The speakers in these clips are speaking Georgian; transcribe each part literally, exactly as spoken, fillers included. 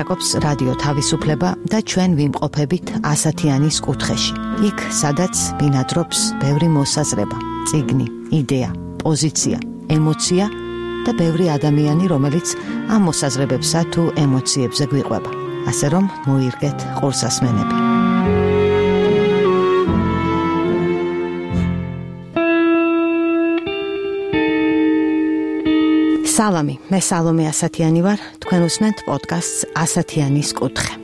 ლაშაკობს რადიო თავისუფლება და ჩვენ ვიმყოფებით ასათიანის კუთხეში. იქ, სადაც ბინადრობს ბევრი მოსაზრება, წიგნი, იდეა, პოზიცია, ემოცია და ბევრი ადამიანი, რომელიც ამ მოსაზრებებსა თუ ემოციებზე გვიყვება. ასე რომ მოირგეთ ყურსასმენები. სალამი, მე სალომე ასათიანი ვარ, თქვენ უსმენთ პოდკასტს ასათიანის კუთხე.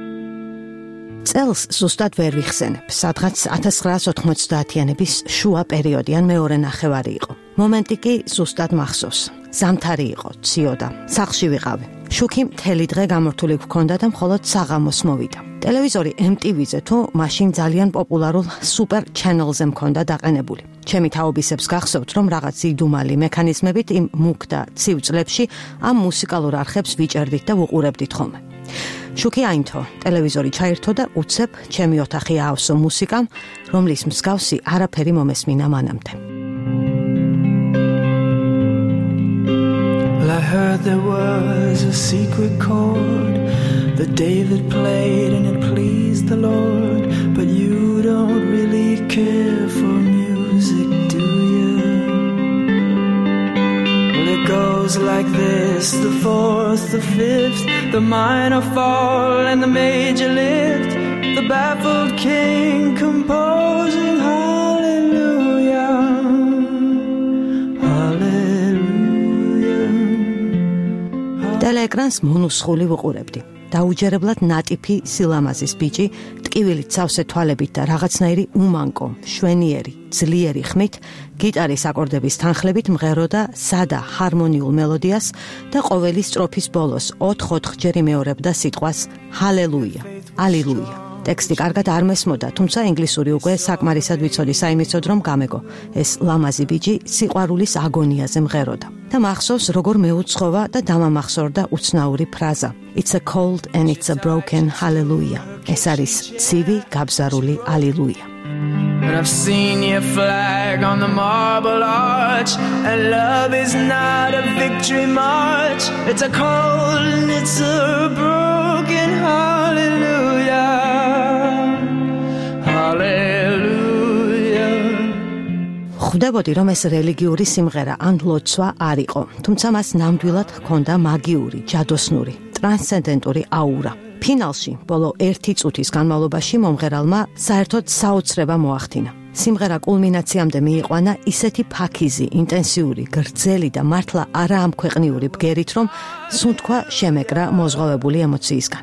წელს ზუსტად ვერ ვიხსენებ, სადღაც ათას ცხრაას ოთხმოცდაათიანების შუა პერიოდი ან მეორე ნახევარი იყო. მომენტი კი ზუსტად მახსოვს. ზამთარი იყო, ციოდა, სახლში ვიყავი. შუქი მთელი დღე გამორთული გვქონდა და მხოლოდ საღამოს მოვიდა. ტელევიზორი em ti vi-ზე თუ მაშინ ძალიან პოპულარულ Super Channel-ზე მქონდა დაყენებული. ჩემი თაობისებს გახსოვთ, რომ რაღაც იდუმალი მექანიზმებით იმ მუქ და ცივ წლებში ამ მუსიკალურ არხებს ვიჭერდით და ვუყურებდით ხოლმე. შუქი აინთო, ტელევიზორი ჩაირთო და უცებ ჩემი ოთახი აავსო მუსიკამ, რომლის მსგავსი არაფერი მომესმინა მანამდე. Well, I heard there was a secret chord that David played and it pleased the Lord, but you don't really care for music, do you? Well, it goes like this, the fourth, the fifth, the minor fall and the major lift, the baffled king composing hallelujah, hallelujah. ტელეეკრანს მონუსხული ვუყურებდი. დაუჯერებლად ნატიფი სილამაზის ბიჭი, ტკივილით სავსე თვალებით და რაღაცნაირი უმანკო, შვენიერი, ძლიერი ხმით, გიტარის აკორდების თანხლებით მღეროდა სადა ჰარმონიულ მელოდიას და ყოველი სტროფის ბოლოს ოთხ-ოთხჯერ იმეორებდა სიტყვას ჰალელუია, ალილუია. ტექსტი კარგად არ მესმოდა, თუმცა ინგლისური უკვე საკმარისად ვიცოდი საიმიცოდ, რომ გამეგო. ეს ლამაზი ბიჭი სიყვარულის აგონიაზე მღეროდა. და მახსოვს, როგორ მეუცხოვა და დამამახსოვრდა უცნაური ფრაზა. It's a cold and it's a broken hallelujah. ეს არის ცივი, გაბზარული ალილუია. And I've seen your flag on the marble arch, and love is not a victory march. It's a cold and it's a broken hallelujah, hallelujah. ხვდებოდი, რომ ეს რელიგიური სიმღერა ან ლოცვა არ იყო, თუმცა მას ნამდვილად ჰქონდა მაგიური, ჯადოსნური, ტრანსცენდენტური აურა. ფინალში, ბოლო ერთი წუთის განმავლობაში მომღერალმა საერთოდ საოცრება მოახდინა. სიმღერა კულმინაციამდე მიიყვანა ისეთი ფაქიზი, ინტენსიური, გრძელი და მართლა არაამქვეყნიური ბგერით, რომ სუნთქვა შემეკრა მოზღვავებული ემოციისგან.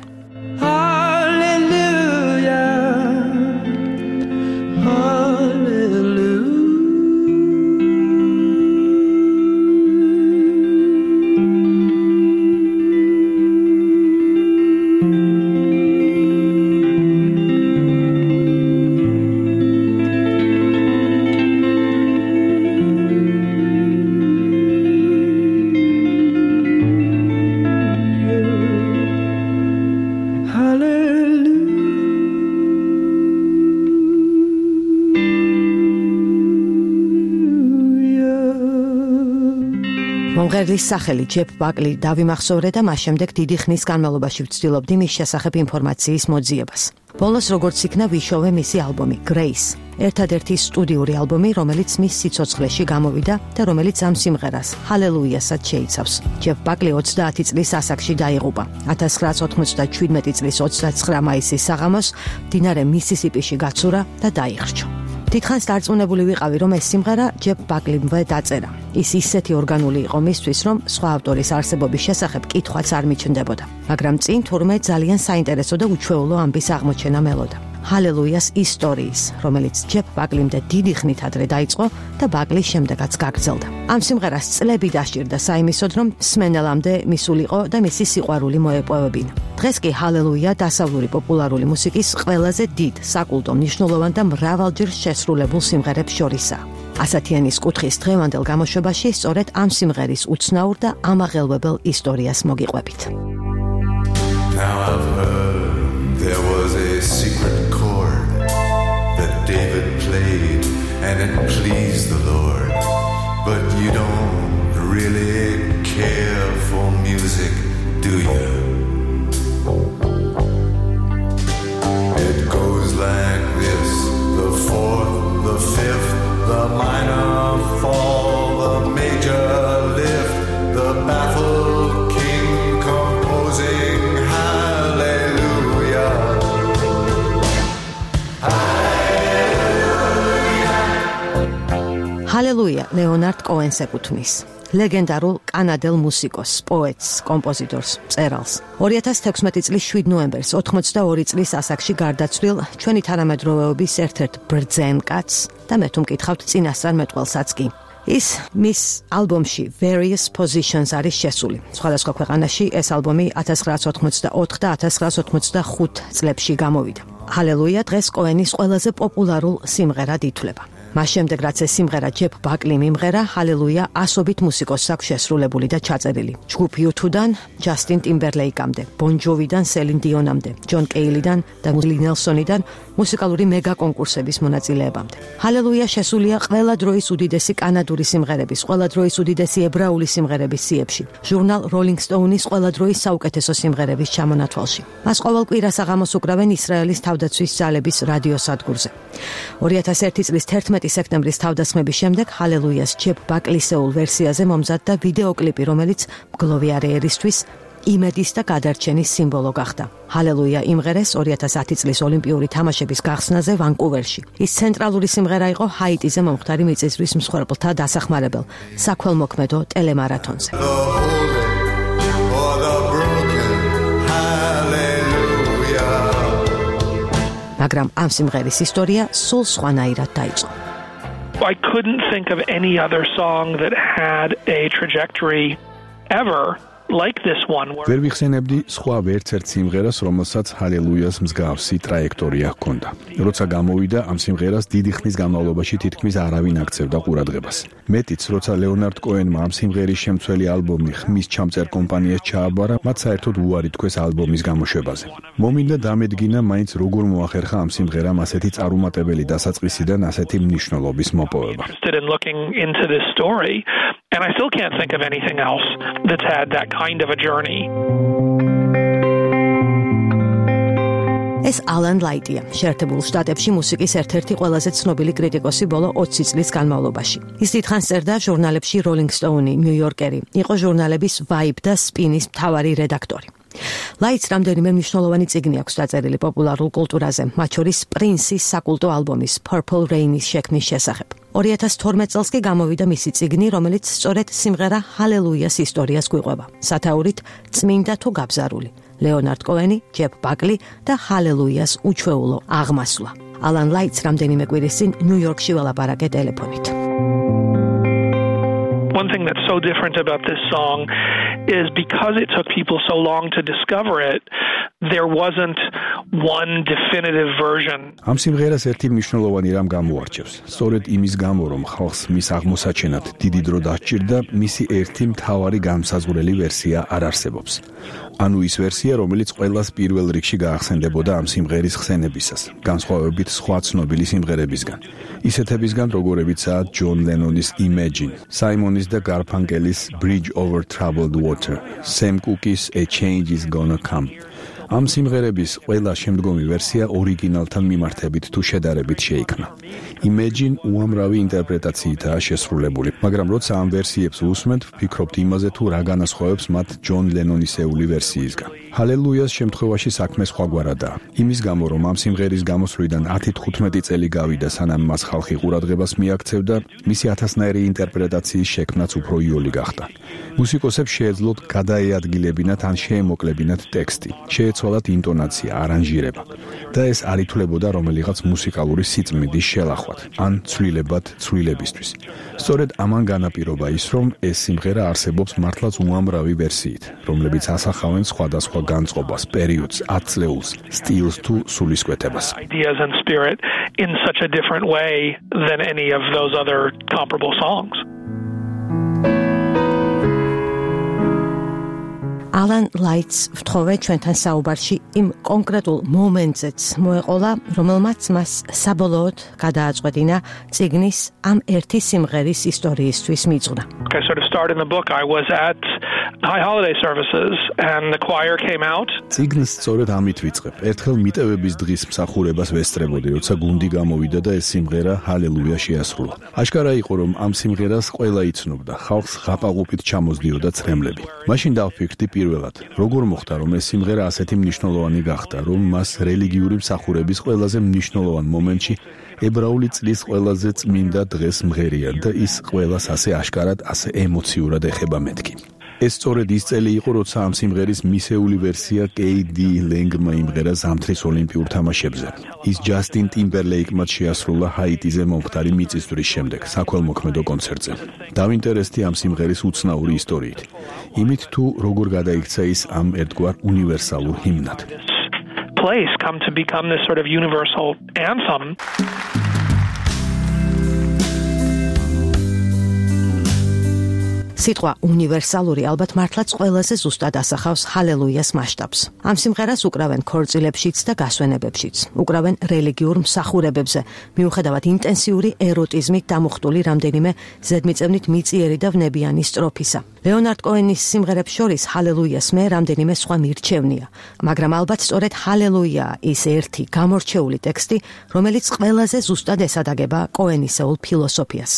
მომღერლის სახელი ჯეფ ბაკლი დავიმახსოვრე და მას შემდეგ დიდი ხნის განმავლობაში ვცდილობდი მის შესახებ ინფორმაციის მოძიებას. ბოლოს როგორც იქნა ვიშოვე მისი ალბომი Grace, ერთადერთი სტუდიური ალბომი, რომელიც მის სიცოცხლეში გამოვიდა და რომელიც ამ სიმღერას ჰალელუიასაც შეიცავს. ჯეფ ბაკლი ოცდაათი წლის ასაკში დაიღუპა. ათას ცხრაას ოთხმოცდაშვიდმეტი წლის ოცდაცხრა მაისის საღამოს მდინარე მისისიპიში გაცურა და დაიხრჩო. დიდხანს დარწმუნებული ვიყავი, რომ ეს სიმღერა ჯეფ ბაკლიმვე დაწერა. ის ისეთი ორგანული იყო მისთვის, რომ სხვა ავტორის არსებობის შესახებ კითხვაც არ მიჩნდებოდა. მაგრამ წინ თურმე ძალიან საინტერესო და უჩვეულო ამბის აღმოჩენა მელოდა. ჰალელუიას ისტორიის, რომელიც ჯეფ ბაკლიმდე დიდი ხნით ადრე დაიწყო და ბაკლის შემდეგაც გაგრძელდა. ამ სიმღერას წლები დასჭირდა საიმისოდ, რომ სმენელამდე მისულიყო და მისი სიყვარული მოეპოვებინა. დღეს კი ჰალელუია დასავლური პოპულარული მუსიკის ყველაზე დიდ, საკულტო, მნიშვნელოვან და მრავალჯერ შესრულებულ სიმღერებს შორისაა. ასათიანის კუთხის დღევანდელ გამოშვებაში სწორედ ამ სიმღერის უცნაურ და ამაღელვებელ ისტორიას მოგიყვებით. Now I've heard there was a secret chord that David played and it pleased the Lord, but you don't really care for music, do you? ჰალელუია ლეონარდ კოენს ეკუთვნის. ლეგენდარულ კანადელ მუსიკოს, პოეტს, კომპოზიტორს, მწერალს. ორი ათას თექვსმეტი წლის შვიდ ნოემბერს ოცდაორი წლის ასაკში გარდაცვლილ ჩვენი თანამედროვეობის ერთ-ერთ ბრძენკაცს და მე თუ მკითხავთ წინასწარ მეტყველსაც კი. ის მის ალბომში Various Positions არის შესული. სხვადასხვა ქვეყანაში ეს ალბომი ათას ცხრაასი ოცდაოთხ და ათას ცხრაასი ოცდახუთ წლებში გამოვიდა. ჰალელუია დღეს კოენის ყველაზე პოპულარულ სიმღერად ითვლება. მას შემდეგ რაც ეს სიმღერა ჯეფ ბაკლიმ იმღერა, ჰალელუია ასობით მუსიკოსს აქვს შესრულებული და ჩაწერილი. ჯგუფ იუ თუდან ჯასტინ ტიმბერლეიკამდე, ბონ ჯოვიდან სელინ დიონამდე, ჯონ კეილიდან და ვილი ნელსონიდან მუსიკალური მეგა კონკურსების მონაწილეებამდე. ჰალელუია შესულია ყველა დროის უდიდესი კანადური სიმღერების, ყველა დროის უდიდესი ებრაული სიმღერების სიებში. ჟურნალ Rolling Stone-ის ყველა დროის საუკეთესო სიმღერების ჩამონათვალში. მას ყოველ კვირას აღამოს უკრავენ ისრაელის თავდაცვის ძალების რადიო სადგურზე. ორი ათას ერთი წლის თერთმეტი სექტემბრის თავდასხმების შემდეგ ჰალელუიას ჯეფ ბაკლისეულ ვერსიაზე მომზადდა ვიდეოკლიპი, რომელიც მგლოვიარეერისთვის იმედის და გადარჩენის სიმბოლო გახდა. ჰალელუია იმღერეს ორი ათას ათი წლის ოლიმპიური თამაშების გახსნაზე ვანკუვერში. ის ცენტრალური სიმღერა იყო ჰაიტიზე მომხდარი მიწისძვრის მსხვერპლთა დასახმარებელ საქველმოქმედო ტელემარათონზე. მაგრამ ამ სიმღერის ისტორია სულ სხვანაირად დაიწყო. I couldn't think of any other song that had a trajectory ever like this one. ვერ ვიხსენებდი სხვა ვერცერთ სიმღერას, რომელსაც ჰალელუიას მსგავსი ტრაექტორია ჰქონდა. როცა გამოვიდა, ამ სიმღერას დიდი ხნის განმავლობაში თითქმის არავინ აქცევდა ყურადღებას. მეტიც, როცა ლეონარდ კოენმა ამ სიმღერის შემცველი ალბომი ხმის ჩამწერ კომპანიას ჩააბარა, მათ საერთოდ უარი თქვეს ალბომის გამოშვებაზე. მომინდა დამედგინა, მაინც როგორ მოახერხა ამ სიმღერამ ასეთი წარუმატებელი დასაწყისიდან ასეთი მნიშვნელობის მოპოვება. And I still can't think of anything else that's had that kind of a journey. ეს ალან ლაიტია, შეერთებულ შტატებში მუსიკის ერთ-ერთი ყველაზე ცნობილი კრიტიკოსი ბოლო ოცი წლის განმავლობაში. ის დიდხანს წერდა ჟურნალებში Rolling Stone, New Yorker-ი, იყო ჟურნალების Vibe და Spin-ის მთავარი რედაქტორი. ლაიტს რამდენიმე მნიშვნელოვანი წიგნი აქვს დაწერილი პოპულარულ კულტურაზე, მათ შორის პრინსის საკულტო ალბომის Purple Rain-ის შექმნის შესახებ. ორი ათას თორმეტ წელს კი გამოვიდა მისი წიგნი, რომელიც სწორედ სიმღერა ჰალელუიას ისტორიას გვიყვება, სათაურით წმინდა თუ გაბზარული. ლეონარდ კოენი, ჯეფ ბაკლი და ჰალელუიას უჩვეულო აღმასვლა. ალან ლაიტს რამდენიმე კვირის წინ ნიუ-იორკში ველაპარაკე ტელეფონით. One thing that's so different about this song is because it took people so long to discover it, there wasn't one definitive version. ამ სიმღერას ერთი მნიშვნელოვანი რამ გამოარჩევს. სწორედ იმის გამო, რომ ხალხს მის აღმოსაჩენად დიდი დრო დასჭირდა, მისი ერთი მთავარი განსაზღვრელი ვერსია არ არსებობს. ანუ ის ვერსია, რომელიც ყველას პირველ რიგში გაახსენდებოდა ამ სიმღერის ხსენებისას, განსხვავებით სხვა ცნობილი სიმღერებისგან. ისეთებისგან, როგორებიცაა ჯონ ლენონის Imagine, საიმონის და გარფანკელის Bridge Over Troubled Water, Sam Cooke's A Change Is Gonna Come. ამ სიმღერების ყველა შემდგომი ვერსია ორიგინალთან მიმართებით თუ შედარებით შეიქმნა. Imagine უამრავი ინტერპრეტაციითაა შესრულებული, მაგრამ როცა ამ ვერსიებს უსმენთ, ვფიქრობთ იმაზე თუ რა განასხვავებს მათ ჯონ ლენონისეული ვერსიისგან. ჰალელუიას შემთხვევაში საქმე სხვაგვარადაა. იმის გამო, რომ ამ სიმღერის გამოსვლიდან ათი თხუთმეტი წელი გავიდა, სანამ მას ხალხი ყურადღებას მიაქცევდა, მისი ათასნაირი ინტერპრეტაციის შექმნაც უფრო იოლი გახდა. მუსიკოსებს შეეძლოთ გადაეადგილებინათ ან შეემოკლებინათ ტექსტი, შეეცვალათ ინტონაცია, არანჟირება და ეს არ ითვლებოდა რომელიღაც მუსიკალური სიწმინდის შელახვად ან ცვლილებად ცვლილებისთვის. სწორედ ამან განაპირობა ის, რომ ეს სიმღერა არსებობს მართლაც უამრავი ვერსიით, რომლებიც ასახავენ სხვადასხვა განწყობას, პერიოდს, ათწლეულს, სტილს თუ სულისკვეთებას. Ideas and spirit in such a different way than any of those other comparable songs. ალან ლაიტს ვთხოვე ჩვენთან საუბარში იმ კონკრეტულ მომენტზეც მოეყოლა, რომელმაც მას საბოლოოდ გადააწყვეტინა წიგნის ამ ერთი სიმღერის ისტორიისთვის მიწვნა. I sort of started in the book. I was at High Holiday Services and the choir came out. წიგნს სწორედ ამით ვიწყებ. ერთხელ მიტევების დღის მსახურებას ვესწრებოდი, როცა გუნდი გამოვიდა და ეს სიმღერა ჰალელუია შეასრულა. აშკარა იყო, რომ ამ სიმღერას ყველა იცნობდა, ხალხს ღაპაღუპით ჩამოსდიოდა ცრემლები. მაშინ დავფიქრდი პირველად, როგორ მოხდა, რომ ეს სიმღერა ასეთი მნიშვნელოვანი გახდა, რომ მას რელიგიური მსახურების ყველაზე მნიშვნელოვან მომენტში ებრაული წლის ყველაზე წმინდა დღეს მღერია და ის ყველას ასე აშკარად, ასე ემოციურად ეხება მეთქი. ეს სწორედ ის წელი იყო, როცა ამ სიმღერის მისეული ვერსია კეი დი ლენგმა იმღერა ზამთრის ოლიმპიურ თამაშებზე. ის ჯასტინ ტიმბერლეიკმაც შეასრულა ჰაიტიზე მომხდარი მიწისძვრის შემდეგ საქველმოქმედო კონცერტზე. დავინტერესდი ამ სიმღერის უცნაური ისტორიით. იმით თუ როგორ გადაიქცა ის ამ ერთგვარ უნივერსალურ ჰიმნად. Place come to become this sort of universal anthem. სიტყვა უნივერსალური ალბათ მართლაც ყველაზე ზუსტად ასახავს ჰალელუიას მასშტაბს. ამ სიმღერას უკრავენ ქორწილებშიც და გასვენებებშიც. უკრავენ რელიგიურ მსახურებებზე, მიუხედავად ინტენსიური ეროტიზმით დამუხტული რამდენიმე ზედმიწევნით მიწიერი და ვნებიანი სტროფისა. ლეონარდ კოენის სიმღერებს შორის ჰალელუიას მე რამდენიმე სხვა მირჩევნია, მაგრამ ალბათ სწორედ ჰალელუია ის ერთი გამორჩეული ტექსტი, რომელიც ყველაზე ზუსტად ესადაგება კოენისეულ ფილოსოფიას.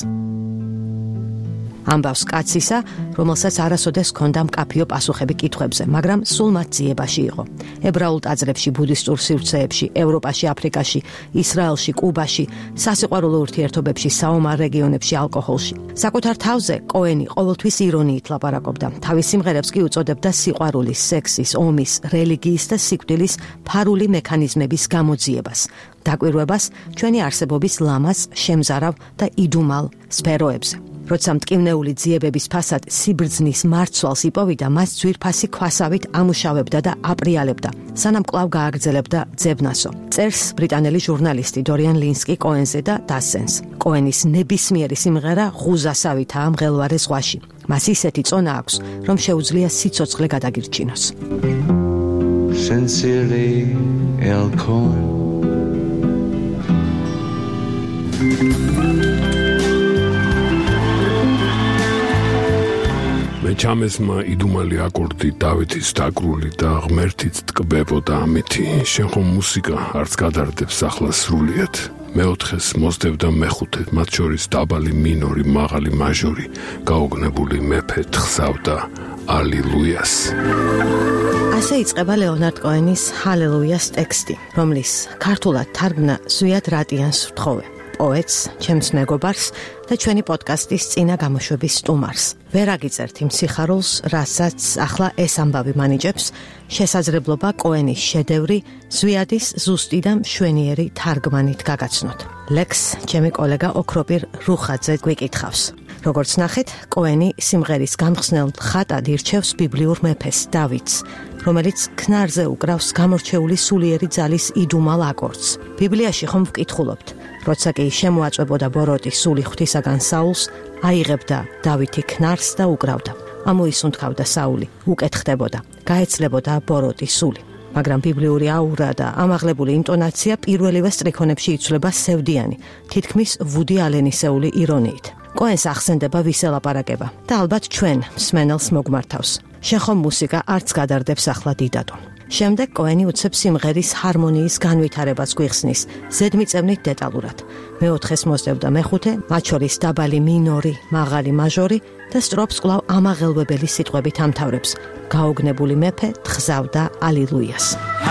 ამბავს კაცისა, რომელსაც არასოდეს ჰქონდა მკაფიო პასუხები კითხვებზე, მაგრამ სულ მათ ძიებაში იყო. ებრაულ ტაძრებში, ბუდისტურ სივრცეებში, ევროპაში, აფრიკაში, ისრაელში, კუბაში, სასიყვარულო ურთიერთობებში, საომარ რეგიონებში, ალკოჰოლში. საკუთარ თავზე კოენი ყოველთვის ირონიით ლაპარაკობდა. თავის სიმღერებს კი უწოდებდა სიყვარულის, სექსის, ომის, რელიგიის და სიკვდილის ფარული მექანიზმების გამოძიებას, დაკვირვებას ჩვენი არსებობის ლამაზ, შემზარავ და იდუმალ სფეროებზე. როცა მტკივნეული ძიებების ფასად სიბრძნის მარცვალს იპოვიდა, მას ძვირფასი ქვასავით ამუშავებდა და აპრიალებდა, სანამ კვლავ გააგრძელებდა ძებნასო. წერს ბრიტანელი ჟურნალისტი დორიან ლინსკი კოენზე და დასცენს. კოენის ნებისმიერი სიმღერა ღუზასავითაა მღელვარე ზღვაში. მას ისეთი წონა აქვს, რომ შეუძლია სიცოცხლე გადაგირჩინოს. Sincerely, El Cohen. მე ჩამესმა იდუმალი აკორდი დავითის დაკრული და ღმერთიც ტკბებოდა ამითი. შენ ხომ მუსიკა არც გადარდებს ახლა სრულიად. მეოთხეს მოსდევდა მეხუთე, მათ შორის დაბალი მინორი, მაღალი მაჟორი, გაოგნებული მეფე თხზავდა ალილუიას. ასე იწყება ლეონარდ კოენის ჰალელუიას ტექსტი, რომლის ქართულად თარგმნა ზვიად რატიანს ვთხოვე. პოეტს, ჩემს მეგობარს და ჩვენი პოდკასტის წინა გამოშვების სტუმარს. ვერ აგიწერთ იმ სიხარულს, რასაც ახლა ეს ამბავი მანიჭებს, შესაძლებლობა კოენის შედევრი ზვიადის ზუსტი და მშვენიერი თარგმანით გაგაცნოთ. ლექს ჩემი კოლეგა ოქროპირ რუხაძე გვიკითხავს. როგორც ნახეთ, კოენი სიმღერის გამხსნელ ხატად ირჩევს ბიბლიურ მეფეს დავითს, რომელიც ქნარზე უკრავს გამორჩეული სულიერი ძალის იდუმალ აკორდს. ბიბლიაში ხომ ვკითხულობთ, როცა კი შემოაწვებოდა ბოროტი სული ღვთისაგან საულს, აიღებდა დავითი ქნარს და უკრავდა. ამოისუნთქავდა საული, უკეთხდებოდა, გაეცლებოდა ბოროტი სული. მაგრამ ბიბლიური აურა და ამაღლებული ინტონაცია პირველივე სტრიქონებში იცვლება სევდიანი, თითქმის ვუდი ალენისეული ირონიით. კოენს ახსენდება ვის ელაპარაკება და ალბათ ჩვენ მსმენელს მოგმართავს. შენ ხომ მუსიკა არც გადარდებს ახლა დიდადო. შემდეგ კოენი უცებ სიმღერის ჰარმონიის განვითარებას გვიხსნის, ზედმიწევნით დეტალურად. მეოთხეს მოსდევდა მეხუთე, მათ შორის დაბალი მინორი, მაღალი მაჟორი და სტროფს კვლავ ამაღელვებელი სიტყვებით ამთავრებს. გაოგნებული მეფე თხზავდა ალილუიას.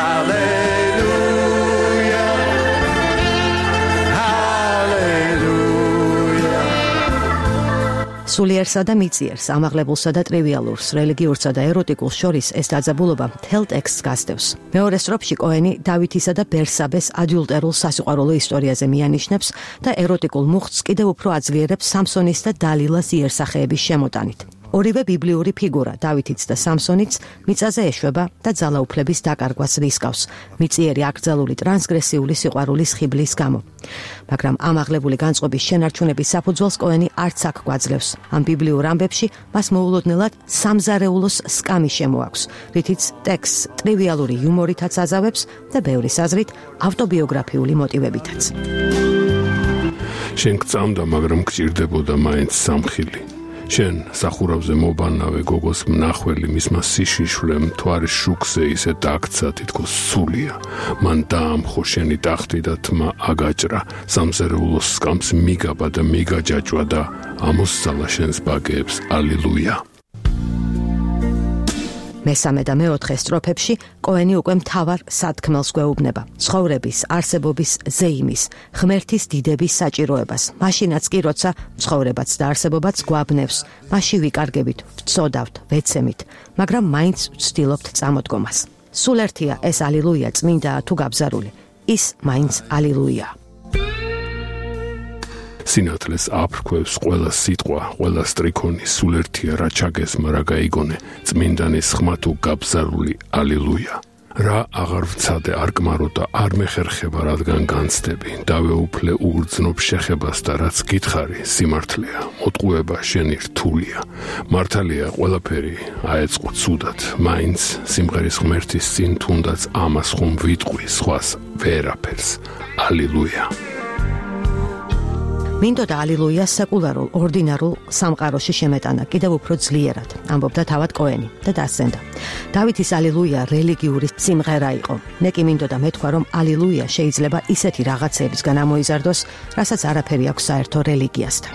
სულიერსა და მიწიერს, ამაღლებულსა და ტრივიალურს, რელიგიურსა და ეროტიკულს შორის ეს დაძაბულობა მთელ ტექსტს გასდევს. მეორე სტროფში კოენი დავითისა და ბერსაბეს ადიულტერულ სასიყვარულო ისტორიაზე მიანიშნებს და ეროტიკულ მუხტს კიდევ უფრო აძლიერებს სამსონის და დალილას იერსახეების შემოტანით. ორივე ბიბლიური ფიგურა, დავითიც და სამსონიც, მიწაზე ეშვება და ძალაუფლების დაკარგვას რისკავს, მიწიერი აკრძალული ტრანსგრესიული სიყვარულის ხიბლის გამო. მაგრამ ამაღლებული განწყობის შენარჩუნების საფუძველს კოენი არც აქ გვაძლევს. ამ ბიბლიურ ამბებში მას მოულოდნელად სამზარეულოს სკამი შემოაქვს, რითიც ტექსტს ტრივიალური იუმორითაც აზავებს და ბევრის აზრით ავტობიოგრაფიული მოტივებითაც. შენ გწამდა, მაგრამ გჭირდებოდა მაინც სამხილი. შენ სახურავზე მობანავე გოგოს მნახველი მისმა სიშიშვლე მთვარის შუქზე ისე დაქცა თითქოს სულია. მან დაამხო შენი ტახტი და თმა აგაჭრა, სამზარეულოს სკამს მიგაბა და მიგაჯაჭვა და ამოსცალა შენს ბაგეებს ალილუია. მესამე და მეოთხე სტროფებში კოენი უკვე მთავარ სათქმელს გვეუბნება ცხოვრების, არსებობის ზეიმის, ღმერთის დიდების საჭიროებას. მაშინაც კი როცა ცხოვრებაც და არსებობაც გვაბნევს, მასში ვიკარგებით, ვწოდავთ, ვეცემით, მაგრამ მაინც ვცდილობთ წამოდგომას. სულ ერთია ეს ალილუია წმინდაა თუ გაბზარული. ის მაინც ალილუია. სინათლეს აფრქვევს ყველა სიტყვა, ყველა სტრიქონი, სულ ერთია რა ჩაგესმა, რა გაიგონე, წმინდანის ხმა თუ გაბზარული ალილუია. რა აღარ ვცადე არ კმარო და არ მეხერხება რადგან განცდები, დავეუფლე უგრძნობ შეხებას და რაც გითხარი სიმართლეა, მოტყუება შენი რთულია. მართალია ყველაფერი აეწყო ცუდად, მაინც სიმღერის ღმერთის წინ თუნდაც ამას ხომ ვიტყვი, სხვას ვერაფერს. ალილუია. მინდოდა ალილუია სეკულარულ, ორდინარულ სამყაროში შემეტანა, კიდევ უფრო ძლიერად, ამბობდა თავად კოენი და დასცენდა. დავითის ალილუია რელიგიური სიმღერა იყო. მე კი მინდოდა მეთქვა, რომ ალილუია შეიძლება ისეთი რაღაცეებისგან ამოიზარდოს, რასაც არაფერი აქვს საერთო რელიგიასთან.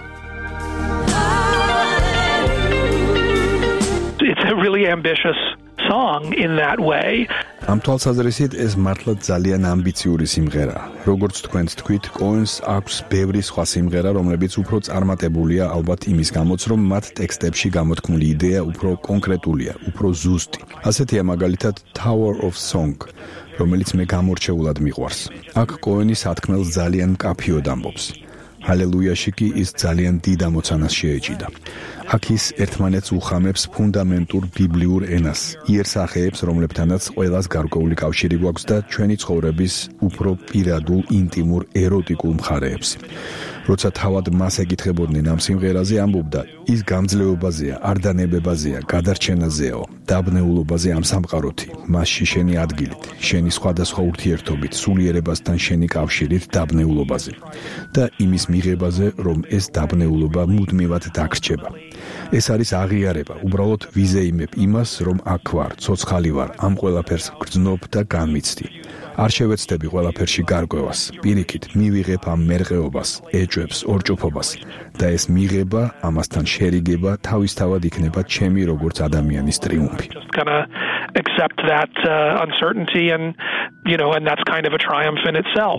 It's a really ambitious song in that way. ამ თვალსაზრისით ეს მართლაც ძალიან ამბიციური სიმღერაა. როგორც თქვენც თქვით, კოენს აქვს ბევრი სხვა სიმღერა, რომლებიც უფრო წარმატებულია ალბათ იმის გამოც, რომ მათ ტექსტებში გამოთქმული იდეა უფრო კონკრეტულია, უფრო ზუსტი. ასეთია მაგალითად Tower of Song, რომელიც მე გამორჩეულად მიყვარს. აქ კოენი სათქმელს ძალიან მკაფიოდ ამბობს. ჰალელუიაში კი ის ძალიან დიდ ამოცანას შეეჭიდა. აქ ის ერთმანეთს უხამებს ფუნდამენტურ ბიბლიურ ენას, იერსახეებს, რომლებთანაც ყველას გარკვეული კავშირი გვაქვს და ჩვენი ცხოვრების უფრო პირადულ, ინტიმურ, ეროტიკულ მხარეებს. როცა თავად მას ეკითხებოდნენ ამ სიმღერაზე, ამბობდა, ის გამძლეობაზეა, არდანებებაზეა, გადარჩენაზეო, დაბნეულობაზე ამ სამყაროთი, მასში შენი ადგილით, შენი სხვადასხვა ურთიერთობით, სულიერებასთან შენი კავშირით დაბნეულობაზე და იმის მიღებაზე, რომ ეს დაბნეულობა მუდმივად დაგრჩება. ეს არის აღიარება, უბრალოდ ვიზეიმებ იმას, რომ აქ ვარ, ცოცხალი ვარ, ამ ყველაფერს გრძნობ და განმიცდი. არ შევეცდები ყველაფერში გარკვევას, პირიქით მივიღებ ამ მერყეობას, ეჭვებს, ორჭოფობას და ეს მიღება, ამასთან შერიგება თავისთავად იქნება ჩემი როგორც ადამიანის ტრიუმფი. Gonna accept that uh, uncertainty and you know and that's kind of a triumph in itself.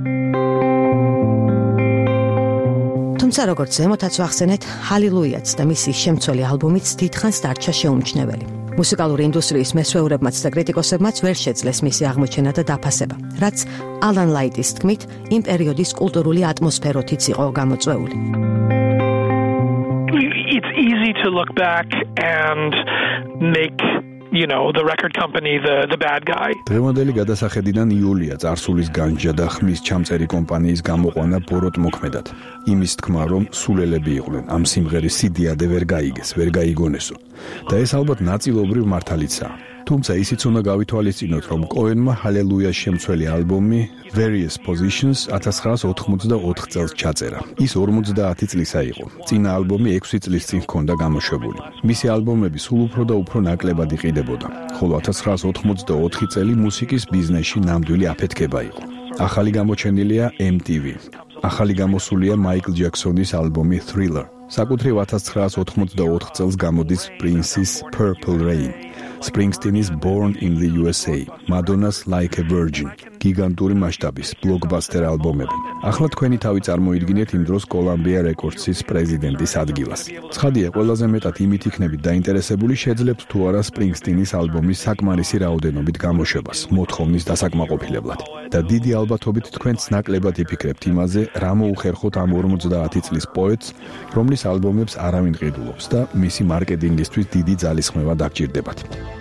თუმცა როგორც ზემოთაც ვახსენეთ, ჰალილუიაც და მისი შემცველი ალბომიც დიდხანს დარჩა შეუმჩნეველი. მუსიკალური ინდუსტრიის მესვეურებმაც და კრიტიკოსებმაც ვერ შეძლეს მისი აღმოჩენა და დაფასება, რაც ალან ლაიტის თქმით, იმ პერიოდის კულტურული ატმოსფეროთიც იყო გამოწვეული. It's easy to look back and make you know the record company the the bad guy. დღევანდელი გადასახედიდან იულია წარსულის განჯა და ხმის ჩამწერი კომპანიის გამოყვანა ბოროტ მოქმედად. იმის თქმა, რომ სულელები იყვნენ, ამ სიმღერის სიდიადე ვერ გაიგეს, ვერ გაიგონესო. და ეს ალბათ ნაწილობრივ მართალიცაა. თუმცა ისიც უნდა გავითვალისწინოთ, რომ კოენმა ჰალელუიას შემცველი ალბომი Various Positions ათას ცხრაას ოთხმოცდაოთხ წელს ჩაწერა. ის ორმოცდაათი წლისა იყო. წინა ალბომი ექვსი წლის წინ ჰქონდა გამოშვებული. მისი ალბომები სულ უფრო და უფრო ნაკლებად იყიდებოდა, ხოლო ათას ცხრაას ოთხმოცდაოთხი წელი მუსიკის ბიზნესში ნამდვილი აფეთქება იყო. ახალი გამოჩენილია M T V. ახალი გამოსულია მაიკლ ჯექსონის ალბომი Thriller. საკუთრივ ათას ცხრაას ოთხმოცდაოთხ წელს გამოდის Prince's Purple Rain. Springsteen's Born in the U S A, Madonna's Like a Virgin, გიგანტური მასშტაბის ბლოკბასტერ ალბომები. ახლა თქვენი თავი წარმოიდგინეთ იმ დროს Columbia Records-ის პრეზიდენტის ადგილას. ცხადია, ყველაზე მეტად იმით იქნებით დაინტერესებული, შეძლებთ თუ არა Springsteen's ალბომის საკმარისი რაოდენობით გამოშვებას, მოთხოვნის დასაკმაყოფილებლად. და დიდი ალბათობით თქვენც ნაკლებად იფიქრებთ იმაზე, რა მოუხერხოთ ამ ორმოცდაათი წლის პოეტს, რომლის ალბომებს არავინ ყიდულობს და მისი მარკეტინგისთვის დიდი ძალისხმევა დაგჭირდებათ.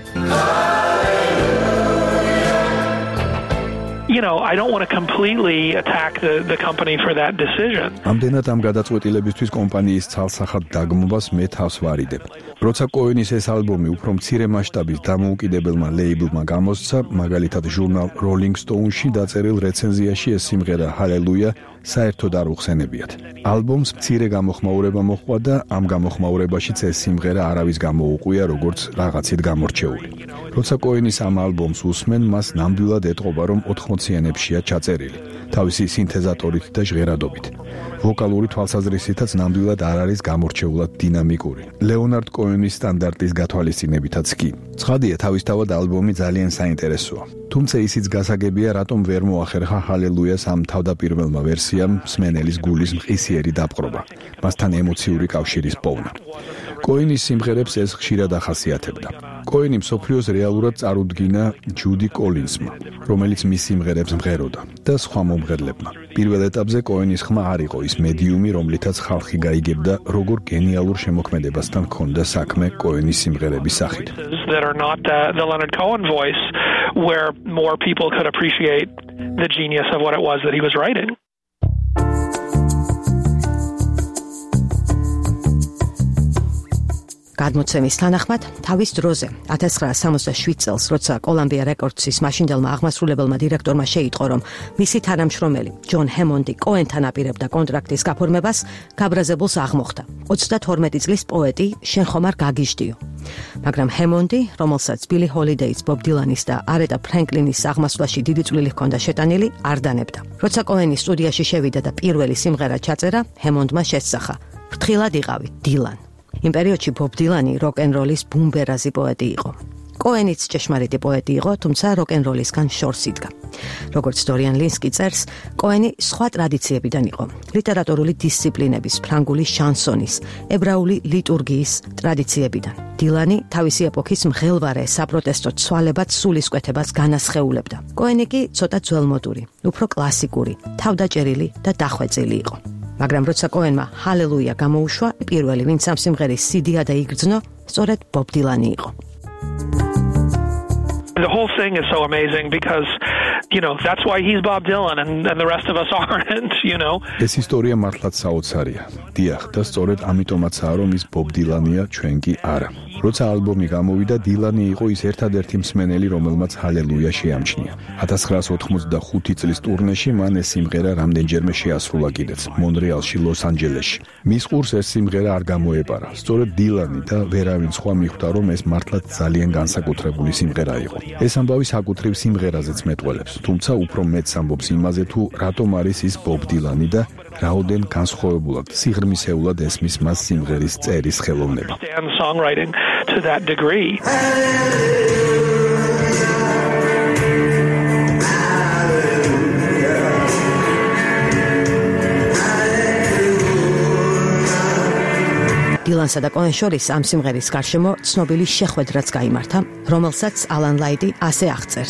You know, I don't want to completely attack the the company for that decision. ამდენად ამ გადაწყვეტილებისთვის კომპანიის ცალსახად დაგმობას მე თავს ვარიდებ. როცა კოენის ეს ალბომი უფრო მცირე მასშტაბის დამოუკიდებელმა ლეიბლმა გამოსცა, მაგალითად ჟურნალ Rolling Stone-ში დაწერილ რეცენზიაში ეს სიმღერა ჰალელუია საერთოდ არ უხსენებიათ. ალბომს მცირე გამოხმაურება მოჰყვა და ამ გამოხმაურებაშიც ეს სიმღერა არავის გამოუყვია როგორც რაღაცით გამორჩეული. როცა კოენის ამ ალბომს უსმენ, მას ნამდვილად ეტყობა, რომ ოთხმოციანებშია ჩაწერილი, თავისი სინთეზატორით და ჟღერადობით. ვოკალური თვალსაზრისითაც ნამდვილად არ არის გამორჩეულად დინამიკური. ლეონარდ კოენის სტანდარტის გათვალისწინებითაც კი. ცხადია, თავისთავად ალბომი ძალიან საინტერესოა. თუმცა ისიც გასაგებია, რატომ ვერ მოახერხა ჰალელუიას ამ თავდაპირველმა ვერსიამ მსმენელის გულის მყისიერი დაპყრობა, მასთან ემოციური კავშირის პოვნა. კოენის სიმღერებს ეს ხშირად ახასიათებდა. კოენი მსოფლიოს რეალურად წარუდგინა ჯუდი კოლინსმა, რომელიც მის სიმღერებს მღეროდა და სხვა მომღერლებმა. პირველ ეტაპზე კოენის ხმა არ იყო ის მედიუმი, რომლითაც ხალხი გაიგებდა, როგორ გენიალურ შემოქმედებასთან ჰქონდა საქმე კოენის სიმღერების სახით. That are not the, the Leonard Cohen voice, where more people could appreciate the genius of what it was that he was writing. გადმოცემის თანახმად, თავის დროზე ათას ცხრაასი სამოცდაშვიდ წელს, როცა კოლუმბია რეკორდსის მაშინდელმა აღმასრულებელმა დირექტორმა შეიტყო, რომ მისი თანამშრომელი ჯონ ჰემონდი კოენთან აპირებდა კონტრაქტის გაფორმებას, გაბრაზებულს აღმოხდა. ოცდათორმეტი წლის პოეტი შენ ხომ არ გაგიჟდიო. მაგრამ ჰემონდი, რომელსაც ბილი ჰოლიდეის, ბობ დილანის და არეტა ფრენკლინის აღმასვლაში დიდი წვლილი ჰქონდა შეტანილი, არ დანებდა. როცა კოენი სტუდიაში შევიდა და პირველი სიმღერა ჩაწერა, ჰემონდმა შესწახა: "ფრთხილად იყავი, დილან." იმ პერიოდში ბობ დილანი როკ-ენ-როლის ბუმბერაზი პოეტი იყო. კოენიც ჭეშმარიტი პოეტი იყო, თუმცა როკ-ენ-როლისგან შორს იდგა. როგორც დორიან ლინსკი წერს, კოენი სხვა ტრადიციებიდან იყო: ლიტერატურული დისციპლინების, ფრანგული შანსონის, ებრაული ლიტურგიის ტრადიციებიდან. დილანი თავისი ეპოქის მღელვარე საპროტესტო ცვალებად სულისკვეთებას განასხეულებდა. კოენი კი ცოტა ძველმოდური, უფრო კლასიკური, თავდაჭერილი და დახვეწილი იყო. მაგრამ როცა კოენმა ჰალელუია გამოუშვა, პირველი ვინც ამ სიმღერის სიდია და იგრძნო, სწორედ ბობ დილანი იყო. The whole thing is so amazing because, you know, that's why he's Bob Dylan and, and the rest of us aren't, you know. ეს ისტორია მართლაც საოცარია. დიახ, და სწორედ ამიტომაცაა, რომ ის ბობ დილანია, ჩვენ კი არა. როცა ალბომი გამოვიდა, დილანი იყო ის ერთადერთი მსმენელი, რომელმაც ჰალელუია შეამჩნია. ათას ცხრაასი ოთხმოცდახუთი წლის ტურნეში მან ეს სიმღერა რამდენჯერმე შეასრულა კიდეც, მონრეალში, ლოს-ანჯელესში. მის ყურს ეს სიმღერა არ გამოეპარა. სწორედ დილანი და ვერავინ სხვა მიხვდა, რომ ეს მართლაც ძალიან განსაკუთრებული სიმღერა იყო. ეს ამბავი საკუთრივ სიმღერაზეც მეტყველებს, თუმცა უფრო მეტს ამბობს იმაზე, თუ რატომ არის ის ბობ დილანი და რაოდენ განსხვავებულად, სიღრმისეულად ესმის მას სიმღერის წერის ხელოვნება. Songwriting to that degree. დილანსა და კოენ შორის ამ სიმღერის გარშემო ცნობილი შეხვედრაც გაიმართა, რომელსაც ალან ლაიდი ასე აღწერს.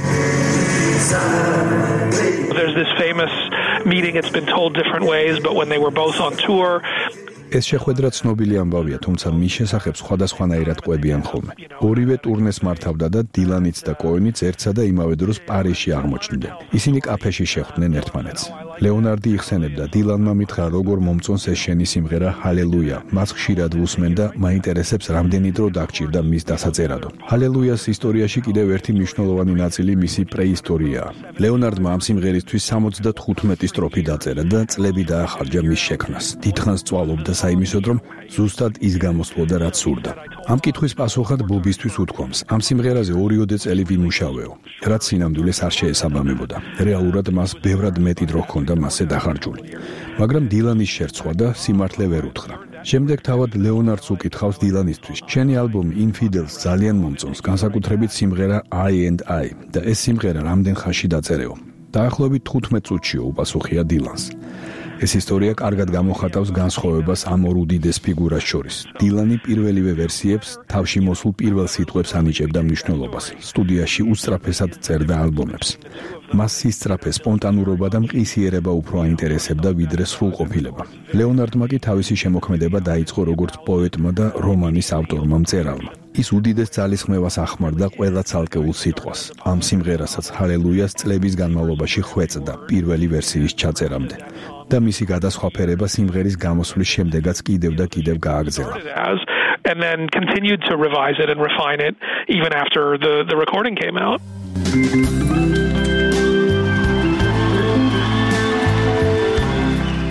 There's this famous meeting, it's been told different ways, but when they were both on tour, ეს შეხვედრა ცნობილი ამბავია, თუმცა მის შესახებ სხვადასხვანაირად ყვებიან ხოლმე. ორივე ტურნეს მართავდა და დილანიც და კოენიც ერთსა და იმავე დროს პარიზში აღმოჩნდნენ. ისინი კაფეში შეხვდნენ ერთმანეთს. ლეონარდი იხსენებდა, დილანმა მითხრა, როგორ მომწონს ეს შენი სიმღერა ჰალელუია. მას ხშირად ვუსმენ და მაინტერესებს, რამდენი დრო დაგჭირდა მის დასაწერადო. ჰალელუიას ისტორიაში კიდევ ერთი მნიშვნელოვანი ნაწილი მისი პრეისტორიაა. ლეონარდმა ამ სიმღერისთვის სამოცდათხუთმეტი სტროფი დაწერა და წლები დაახარჯა მის შექმნას. დიდხანს წვალობდა საიმისოდ, რომ ზუსტად ის გამოსვლოდა, რაც სურდა. ამ კითხვის პასუხად ბობისთვის უთქვამს, ამ სიმღერაზე ორიოდე წელი ვიმუშავეო, რაც სინამდვილეს არ შეესაბამებოდა. რეალურად მას ბევრად მეტი დრო ჰქონდა მასზე დახარჯული. მაგრამ დილანის შერცვა და სიმართლე ვერ უთხრა. შემდეგ თავად ლეონარდს უკითხავს დილანისთვის, შენი ალბომი Infidels ძალიან მომწონს, განსაკუთრებით სიმღერა I and I და ეს სიმღერა რამდენ ხანში დაწერეო. დაახლოებით თხუთმეტ წუთშიო, უპასუხია დილანს. ეს ისტორია კარგად გამოხატავს განსხვავებას ამ ორ უდიდეს ფიგურას შორის. დილანი პირველივე ვერსიებს თავში მოსულ პირველ სიტყვებს ანიჭებდა მნიშვნელობას. სტუდიაში უსწრაფესად წერდა ალბომებს. მას სისწრაფე, სპონტანურობა და მყისიერება უფრო აინტერესებდა ვიდრე სრულყოფილება. ლეონარდმა კი თავისი შემოქმედება დაიწყო როგორც პოეტმა და რომანის ავტორმა მწერალმა. ის უდიდეს ძალისხმევას ახმარდა ყველა ცალკეულ სიტყვას. ამ სიმღერასაც ჰალელუიას წლების განმავლობაში ხვეწდა პირველი ვერსიის ჩაწერამდე. და მისი გადასხვაფერება სიმღერის გამოსვლის შემდეგაც კიდევ და კიდევ გააგრძელა. And then continued to revise it and refine it even after the the recording came out.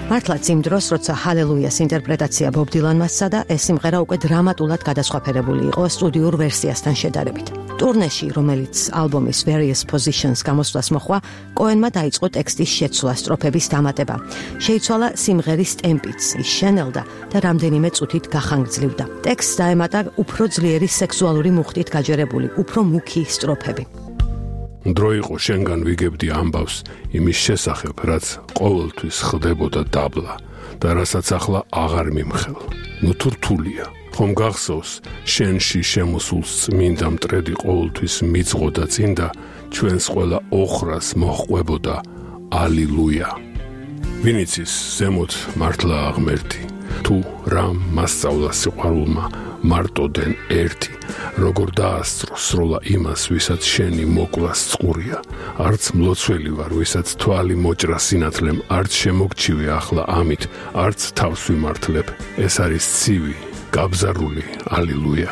მართლაც იმ დროს, როცა ჰალელუიას ინტერპრეტაცია ბობ დილანმა სცადა, ეს სიმღერა უკვე დრამატულად გადასხვაფერებული იყო სტუდიურ ვერსიასთან შედარებით. ტურნეში, რომელიც ალბომის Various Positions გამოსვლას მოჰყვა, კოენმა დაიწყო ტექსტის შეცვლა, სტროფების დამატება. შეიცვალა სიმღერის ტემპიც, ის შენელდა და რამდენიმე წუთით გახანგრძლივდა. ტექსტს დაემატა უფრო ძლიერი სექსუალური მუხტით გაჯერებული, უფრო მუქი სტროფები. დრო იყო შენგან ვიგებდი ამბავს იმის შესახებ, რაც ყოველთვის ხდებოდა დაბლა და რასაც ახლა აღარ მიმხელ. ნუ თუ რთულია. ხომ გახსოვს, შენში შემოსულს წმინდა მტრედი ყოველთვის მიწყოდა წინ და ჩვენს ყველა ოხრას მოჰყვებოდა ალილუია. ვინიცის ზემოთ მართლა აღმერთი, თუ რამ მასწავლა სიყვარულმა მარტოდენ ერთი, როგორ დაასწრო სროლა იმას, ვისაც შენი მოკვლას წყურია, არც მლოცველი ვარ, ვისაც თვალი მოჭრა სინათლემ, არც შემოგჩივი ახლა ამით, არც თავს ვიმართლებ, ეს არის ცივი, გაბზარული ალილუია.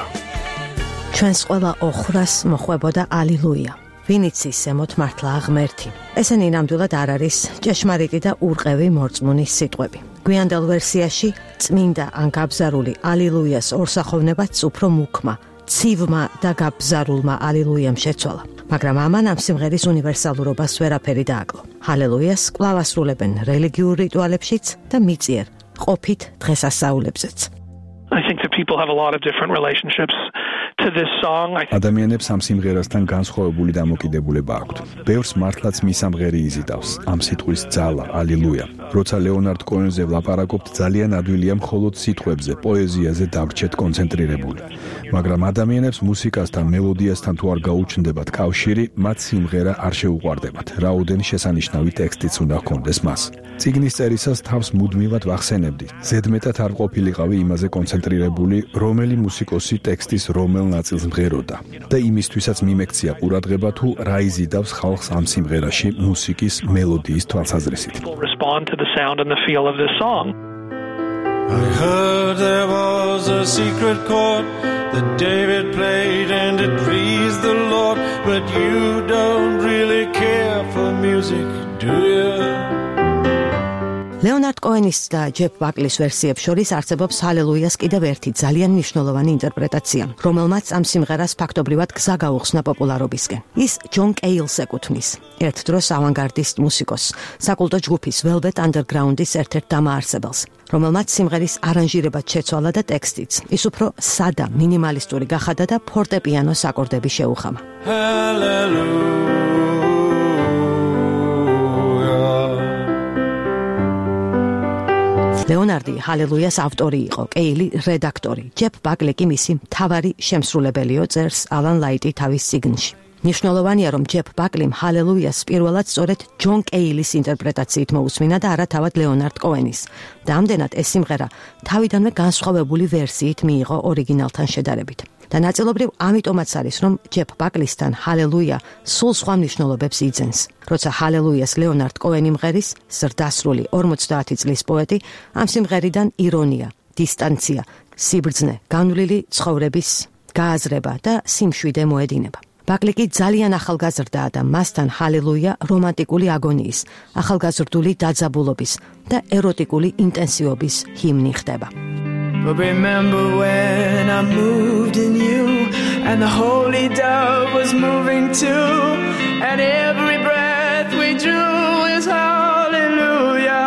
ჩვენს ყველა ოხრას მოხვებოდა ალილუია. ვინიცის ზემოთ მართლა აღმერთი. ესენი ნამდვილად არ არის ჭეშმარიტი და ურყევი მორწმუნის სიტყვები. გვიანდელ ვერსიაში წმინდა ან გაბზარული ალილუიას ორსახოვნებაც უფრო მუქმა, ცივმა და გაბზარულმა ალილუიამ შეცვალა. მაგრამ ამან ამ სიმღერის უნივერსალურობას ვერაფერი დააკლო. ჰალელუიას კვლავ ასრულებენ რელიგიურ რიტუალებშიც და მიწიერ ყოფით დღესასწაულებზეც. I think that people have a lot of different relationships to this song. ადამიანებს ამ სიმღერასთან განსხვავებული დამოკიდებულება აქვთ. ბევრს მართლაც მისამღერი იზიდავს, ამ სიტყვის ძალა, ალილუია. როცა ლეონარდ კოენზე ვლაპარაკობთ, ძალიან ადვილია მხოლოდ სიტყვებზე, პოეზიაზე დავრჩეთ კონცენტრირებული. მაგრამ ადამიანებს მუსიკასთან, მელოდიასთან თუ არ გაუჩნდებათ კავშირი, მათ სიმღერა არ შეუყვარდებათ. რაოდენი შესანიშნავი ტექსტიც უნდა ჰქონდეს მას. წიგნის წერისას თავს მუდმივად ვახსენებდი. ზედმეტად არ ყოფილიყავი იმაზე კონცენტრირებული, რომელი მუსიკოსი ტექსტის რომელ ნაწილს მღეროდა და იმისთვისაც მიმექცია ყურადღება თუ რა იზიდავს ხალხს ამ სიმღერაში მუსიკის მელოდიის თვალსაზრისით. Respond to the sound and the feel of this song. I heard there was a secret chord that David played and it pleased the Lord, but you don't really care for music, do you? ლეონარდ კოენის და ჯეფ ბაკლის ვერსიებს შორის არსებობს ჰალელუიას კიდევ ერთი ძალიან მნიშვნელოვანი ინტერპრეტაცია, რომელმაც ამ სიმღერას ფაქტობრივად გზა გაუხსნა პოპულარობისკენ. ის ჯონ კეილს ეკუთვნის, ერთ დროს ავანგარდისტ მუსიკოსს, საკულტო ჯგუფის Velvet Underground-ის ერთ-ერთ დამაარსებელს, რომელმაც სიმღერის არანჟირებაც შეცვალა და ტექსტიც. ის უფრო სადა, მინიმალისტური გახადა და ფორტეპიანოს აკორდები შეუხამა. Hallelujah. ლეონარდი ჰალელუიას ავტორი იყო, კეილი რედაქტორი, ჯეფ ბაკლი კი მისი მთავარი შემსრულებელიო, წერს ალან ლაიტი თავის წიგნში. მნიშვნელოვანია, რომ ჯეფ ბაკლიმ ჰალელუიას პირველად სწორედ ჯონ კეილის ინტერპრეტაციით მოусმინა და არა თავად ლეონარდ კოენის. და ამდენად ეს სიმღერა თავიდანვე განსხვავებული ვერსიით მიიღო ორიგინალთან შედარებით. და ნაწილობრივ ამიტომაც არის, რომ ჯეფ ბაკლისთან ჰალელუია სულ სხვა მნიშვნელობებს იძენს. როცა ჰალელუიას ლეონარდ კოენი მღერის, ზრდასრული ორმოცდაათი წლის პოეტი ამ სიმღერიდან ირონია, დისტანცია, სიბრძნე, განვლილი ცხოვრების გააზრება და სიმშვიდე მოედინება. ბაკლი კი ძალიან ახალგაზრდაა და მასთან ჰალელუია რომანტიკული აგონიის, ახალგაზრდული დაძაბულობის და ეროტიკული ინტენსივობის ჰიმნი ხდება. But remember when I moved in you and the holy dove was moving too, and every breath we drew is hallelujah.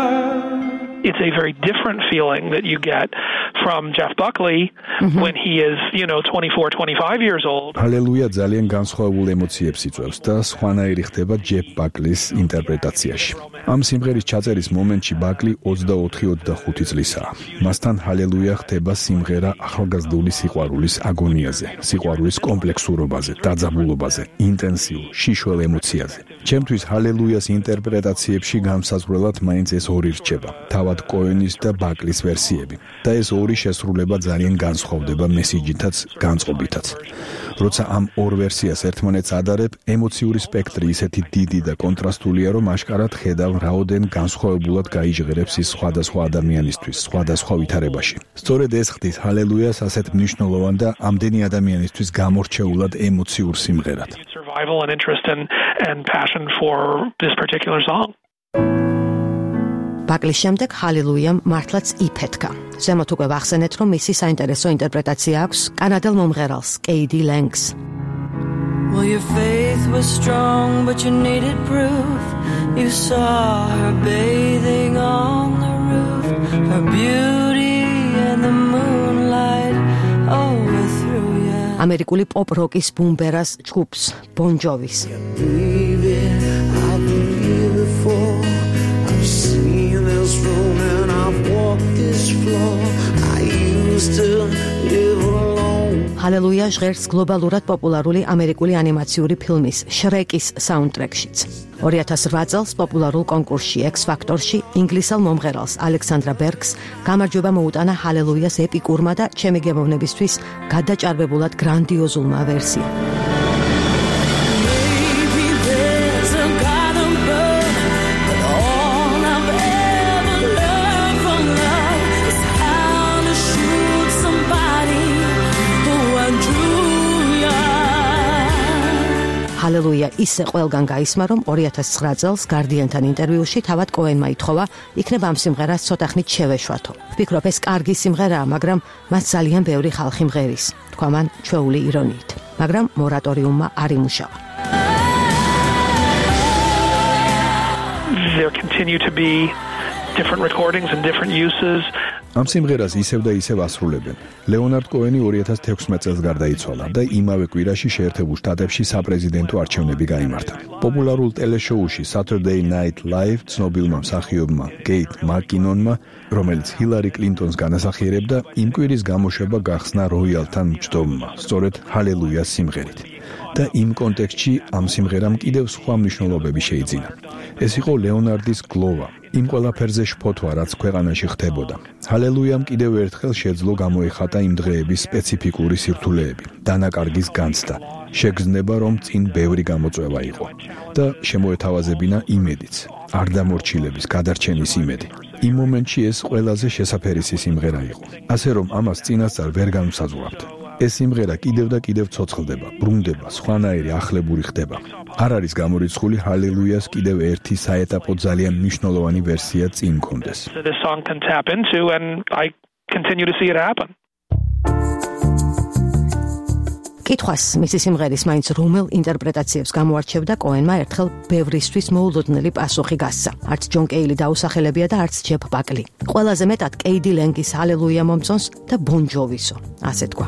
It's a very different feeling that you get from Jeff Buckley mm-hmm. when he is, you know, twenty-four, twenty-five years old. Hallelujah ძალიან განსხვავებულ ემოციებს იწვევს და სხვანაირი ხდება ჯეფ ბაკლის ინტერპრეტაციაში. ამ სიმღერის ჩაწერის მომენტში ბაკლი ოცდაოთხი ოცდახუთი წლისაა. მასთან ჰალელუია ხდება სიმღერა ახალგაზრდული სიყვარულის აგონიაზე, სიყვარულის კომპლექსურობაზე, დაძაბულობაზე, ინტენსიურ, შიშველ ემოციაზე. ჩემთვის ჰალელუიას ინტერპრეტაციებში განსაზღვრელად მაინც ეს ორი რჩება, თავად კოენის და ბაკლის ვერსიები. და ეს ორი შესრულება ძალიან განსხვავდება მესიჯითაც, განწყობითაც. როცა ამ ორ ვერსიას ერთმანეთს ადარებ, ემოციური სპექტრი ისეთი დიდი და კონტრასტულია, რომ აშკარად ხედავ რაოდენ განსხვავებულად გაიჟღერებს ის სხვადასხვა ადამიანისთვის, სხვადასხვა ვითარებაში. სწორედ ეს ხდის ჰალელუიას ასეთ მნიშვნელოვან და ამდენი ადამიანისთვის გამორჩეულად ემოციურ სიმღერად. Survival and interest and and passion for this particular song. ბაკლის შემდეგ ჰალელუიამ მართლაც იფეთქა. ზემოთ უკვე ვახსენეთ, რომ მისი საინტერესო ინტერპრეტაცია აქვს კანადელ მომღერალს კეიდი ლენგს. Well, your faith was strong, but you needed proof. You saw her bathing on the roof, her beauty and the moonlight overthrew you. ამერიკული პოპ როკის ბუმბერას ჯგუფს Bon Jovis. I've seen this room and I've walked this floor. I used to live alone. ჰალელუია ჟღერს გლობალურად პოპულარული ამერიკული ანიმაციური ფილმის შრეკის საუნდტრეკშიც. ორი ათას რვა წელს პოპულარულ კონკურსში X Factor-ში ინგლისელ მომღერალს ალექსანდრა ბერგს გამარჯვება მოუტანა ჰალელუიას ეპიკურმა და ჩემი გემოვნებისთვის გადაჭარბებულად გრანდიოზულმა ვერსიამ. ჰალელუია ისე ყველგან გაისმა, რომ ორი ათას ცხრა წელს Guardian-თან ინტერვიუში თავად კოენმა ითხოვა, იქნებ ამ სიმღერას ცოტახნით შევეშვათო. ვფიქრობ, ეს კარგი სიმღერაა, მაგრამ მას ძალიან ბევრი ხალხი მღერის, თქვა მან ჩვეული ირონიით. მაგრამ მორატორიუმმა არ იმუშავა. There continue to be different recordings and different uses. ამ სიმღერას ისევ და ისევ ასრულებენ. ლეონარდ კოენი ორი ათას თექვსმეტ წელს გარდაიცვალა და იმავე კვირაში შეერთებულ შტატებში საპრეზიდენტო არჩევნები გაიმართა. პოპულარულ ტელეშოუში Saturday Night Live ცნობილმა მსახიობმა კეით მაკკინონმა, რომელიც ჰილარი კლინტონს განასახიერებდა, იმ კვირის გამოშვება გახსნა როიალთან მჯდომმა, სწორედ ჰალელუიას სიმღერით. და იმ კონტექსტში ამ სიმღერამ კიდევ სხვა მნიშვნელობები შეიძინა. ეს იყო ლეონარდის გლოვა, იმ ყველაფერზე შფოთვა, რაც ქვეყანაში ხდებოდა. ჰალელუიამ კიდევ ერთხელ შეძლო გამოეხატა იმ დღეების სპეციფიკური სირთულეები, დანაკარგის განცდა, შეგრძნება, რომ წინ ბევრი გამოწვევა იყო და შემოეთავაზებინა იმედიც, არ დამორჩილების, გადარჩენის იმედი. იმ მომენტში ეს ყველაზე შესაფერისი სიმღერა იყო. ასე რომ ამას წინასწარ ვერ განვსაზღვრავთ. ეს სიმღერა კიდევ და კიდევ ცოცხლდება, ბრუნდება, სხვანაირი ახლებური ხდება. არ არის გამორიცხული ჰალელუიას კიდევ ერთი საეტაპო ძალიან მნიშვნელოვანი ვერსია წინ მქონდეს. This song can tap into and I continue to see it happen. კითხვას მისი სიმღერის მაინც რომელ ინტერპრეტაციებს გამოარჩევდა კოენმა ერთხელ ბევრისთვის მოულოდნელი პასუხი გასცა. არც ჯონ კეილი დაუსახელებია და არც ჯეფ ბაკლი. ყველაზე მეტად კეიდი ლენგის ჰალელუია მომწონს და Bon Jovis-ო, ასე თქვა.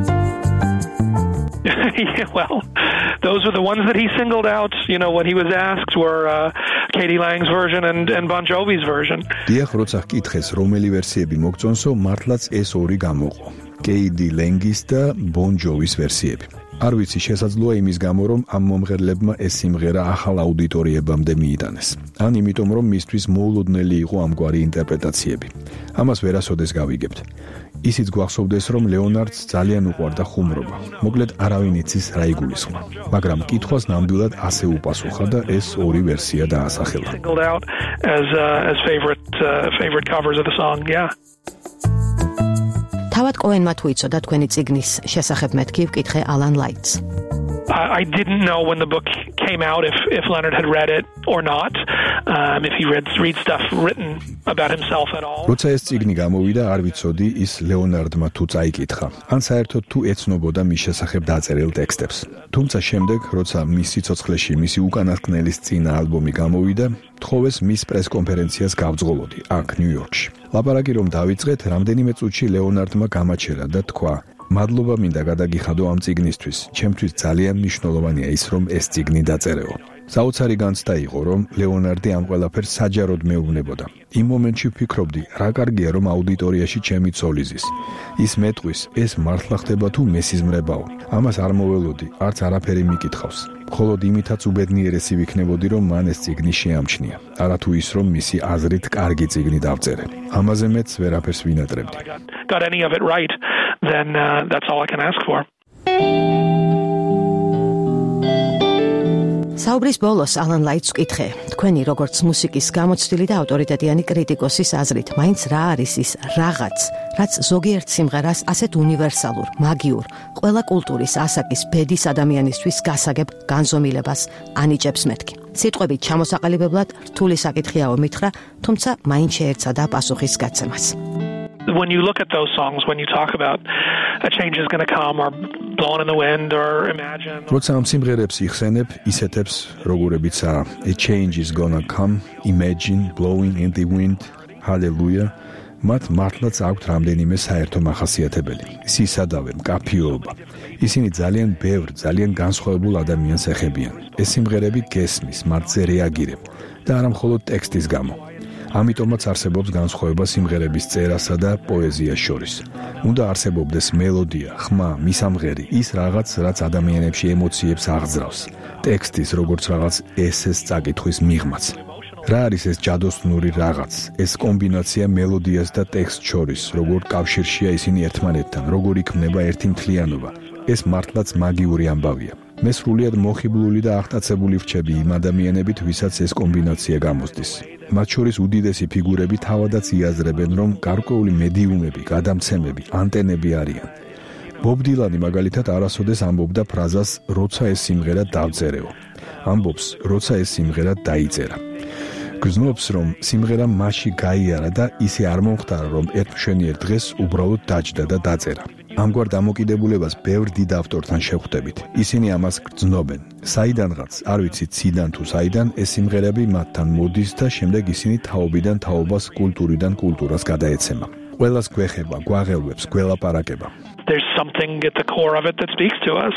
Yeah, well, those were the ones that he singled out, you know, when he was asked were uh, Katie Lang's version and, and Bon Jovi's version. დიახ, როცა კითხეს რომელი ვერსიები მოგწონსო, მართლაც ეს ორი გამოყო. კეიდი ლენგის და Bon Jovis ვერსიები. არ ვიცი, შესაძლოა იმის გამო, რომ ამ მომღერლებმა ეს სიმღერა ახალ აუდიტორიებამდე მიიტანეს. ან იმიტომ, რომ მისთვის მოულოდნელი იყო ამგვარი ინტერპრეტაციები. ამას ვერასოდეს გავიგებთ. ისიც გვახსოვდეს, რომ ლეონარდს ძალიან უყვარდა ხუმრობა. მოკლედ არავინ იცის რა იგულისხმა. მაგრამ კითხვას ნამდვილად ასე უპასუხა და ეს ორი ვერსია დაასახელა. Singled out as uh, as favorite uh, favorite covers of the song, yeah. თავად კოენმა თუ იცოდა თქვენი წიგნის შესახებ მეთქი ვკითხე ალან ლაიტს. I didn't know when the book came out if if Leonard had read it or not, um, if he read read stuff written about himself at all. როცა ეს წიგნი გამოვიდა, არ ვიცოდი ის ლეონარდმა თუ წაიკითხა, ან საერთოდ თუ ეცნობოდა მის შესახებ დაწერილ ტექსტებს. თუმცა შემდეგ, როცა მის სიცოცხლეში მისი უკანასკნელის წინა ალბომი გამოვიდა, თხოვეს მის პრესკონფერენციას გავძღოლოდი აქ ნიუ-იორკში. ლაპარაკი რომ დავიწყეთ, რამდენიმე წუთში ლეონარდმა გამაჩერა და თქვა: მადლობა მინდა გადაგიხადო ამ წიგნისთვის. ჩემთვის ძალიან მნიშვნელოვანია ის, რომ ეს წიგნი დაწერეო. საოცარი განცდა იყო, რომ ლეონარდი ამ ყველაფერს საჯაროდ მეუბნებოდა. იმ მომენტში ვფიქრობდი, რა კარგია, რომ აუდიტორიაში ჩემი ცოლი ზის. ის მეტყვის, ეს მართლა ხდება თუ მესიზმრებაო. ამას არ მოველოდი, არც არაფერი მიკითხავს. მხოლოდ იმითაც უბედნიერესი ვიქნებოდი, რომ მან ეს წიგნი შეამჩნია. არათუ ის, რომ მისი აზრით კარგი წიგნი დავწერე. ამაზე მეც ვერაფერს ვინატრებდი. Got any of it right, then uh, that's all I can ask for. საუბრის ბოლოს ალან ლაიტს ვკითხე, თქვენი როგორც მუსიკის გამოცდილი და ავტორიტეტიანი კრიტიკოსის აზრით, მაინც რა არის ის რაღაც, რაც ზოგიერთ სიმღერას ასეთ უნივერსალურ, მაგიურ, ყველა კულტურის ასაკის ბედის ადამიანისთვის გასაგებ განზომილებას ანიჭებს მეთქი. სიტყვებით ჩამოსაყალიბებლად რთული საკითხია ომითხრა, თუმცა მაინც შეერცადა პასუხის გაცემას. When you look at those songs, when you talk about a change is going to come or blown in the wind or imagine. როცა ამ სიმღერებს იხსენებ, ისეთებს როგორებიცაა a change is gonna come, imagine, blowing in the wind, hallelujah. მათ მართლაც აქვთ რამდენიმე საერთო მახასიათებელი. სისადავე, მკაფიობა. ისინი ძალიან ბევრ, ძალიან განსხვავებულ ადამიანს ეხებიან. ეს სიმღერები გესმის, მათზე რეაგირებ და არა მხოლოდ ტექსტის გამო. ამიტომაც არსებობს განსხვავება სიმღერების წერასა და პოეზიას შორის. უნდა არსებობდეს მელოდია, ხმა, მისამღერი, ის რაღაც, რაც ადამიანებში ემოციებს აღძრავს. ტექსტის როგორც რაღაც ესეს წაკითხვის მიღმაც. რა არის ეს ჯადოსნური რაღაც, ეს კომბინაცია მელოდიას და ტექსტს შორის, როგორ კავშირშია ისინი ერთმანეთთან, როგორ იქმნება ერთი მთლიანობა. ეს მართლაც მაგიური ამბავია. მე სრულიად მოხიბლული და აღტაცებული ვრჩები იმ ადამიანებით, ვისაც ეს კომბინაცია გამოსდის. მათ შორის უდიდესი ფიგურები თავადაც იაზრებენ, რომ გარკვეული მედიუმები, გადამცემები, ანტენები არიან. ბობ დილანი მაგალითად არასოდეს ამბობდა ფრაზას, როცა ეს სიმღერა დავწერეო. ამბობს, როცა ეს სიმღერა დაიწერა. გრძნობს, რომ სიმღერა მასში გაიარა და ისე არ მომხდარა, რომ ერთ მშვენიერ დღეს უბრალოდ დაჯდა და დაწერა. ამგვარ დამოკიდებულებას ბევრ დიდ ავტორთან შევხვდებით. ისინი ამას გრძნობენ. საიდანღაც, არ ვიცი ციდან თუ საიდან, ეს სიმღერები მათთან მოდის და შემდეგ ისინი თაობიდან თაობას, კულტურიდან კულტურას გადაეცემა. ყველას გვეხება, გვაღელვებს, გველაპარაკება. There's something at the core of it that speaks to us.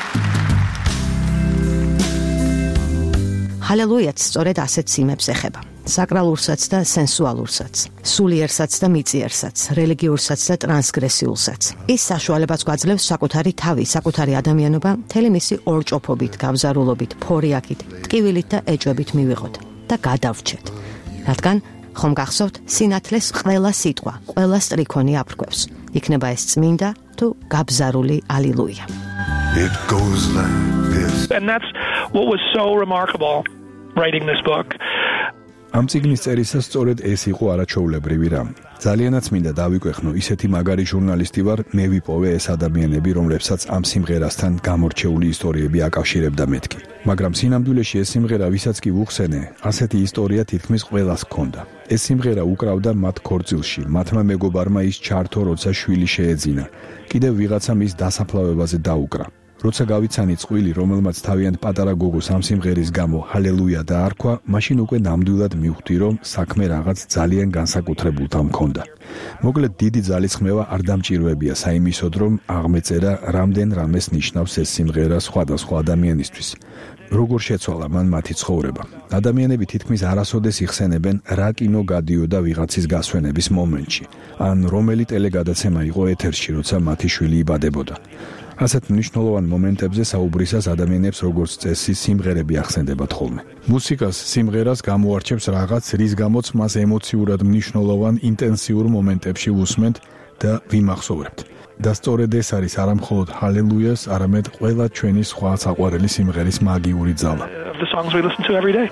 ჰალელუიაც სწორედ ასეთ სიმებს ეხება. საკრალურსაც და სენსუალურსაც, სულიერსაც და მიწიერსაც, რელიგიურსაც და ტრანსგრესიულსაც. ის საშუალებას გვაძლევს საკუთარი თავი, საკუთარი ადამიანობა, მთელი მისი ორჭოფობით, გავზარულობით, ფორიაქით, ტკივილით და ეჭვებით მივიღოთ და გადავრჩეთ. რადგან ხომ გახსოვთ, სინათლეს ყველა სიტყვა, ყველა სტრიქონი აფრქვევს. იქნება ეს წმინდა თუ გაბზარული ალილუია. It goes like this. And that's what was so remarkable writing this book. ამ წიგნის წერისას სწორედ ეს იყო არაჩვეულებრივი რამ. ძალიანაც მინდა დავიკვეხნო, ისეთი მაგარი ჟურნალისტი ვარ, მე ვიპოვე ეს ადამიანები, რომლებსაც ამ სიმღერასთან გამორჩეული ისტორიები აკავშირებდა მეთქი. მაგრამ სინამდვილეში ეს სიმღერა ვისაც კი ვუხსენე, ასეთი ისტორია თითქმის ყველას ჰქონდა. ეს სიმღერა უკრავდა მათ ქორწილში, მათმა მეგობარმა ის ჩართო, როცა შვილი შეეძინა. კიდევ ვიღაცამ ის დასაფლავებაზე დაუკრა. როცა გავიცანი წყვილი, რომელმაც თავიანთ პატარა გოგოს ამ სიმღერის გამო ჰალელუია დაარქვა, მაშინ უკვე ნამდვილად მივხვდი, რომ საქმე რაღაც ძალიან განსაკუთრებულთან მქონდა. მოკლედ დიდი ძალისხმევა არ დამჭირვებია საიმისოდ, რომ აღმეწერა რამდენ რამეს ნიშნავს ეს სიმღერა სხვადასხვა ადამიანისთვის. როგორ შეცვალა მან მათი ცხოვრება. ადამიანები თითქმის არასოდეს იხსენებენ, რა კინო გადიოდა ვიღაცის გასვენების მომენტში, ან რომელი ტელეგადაცემა იყო ეთერში, როცა მათი შვილი იბადებოდა. ასეთ მნიშვნელოვან მომენტებზე საუბრისას ადამიანებს როგორც წესი სიმღერები ახსენდებათ ხოლმე. მუსიკას, სიმღერას გამოარჩევს რაღაც, რის გამოც მას ემოციურად მნიშვნელოვან ინტენსიურ მომენტებში ვუსმენთ და ვიმახსოვრებთ. და სწორედ ეს არის არა მხოლოდ ჰალელუიას, არამედ ყველა ჩვენი სხვა საყვარელი სიმღერის მაგიური ძალა. The songs we listen to every day.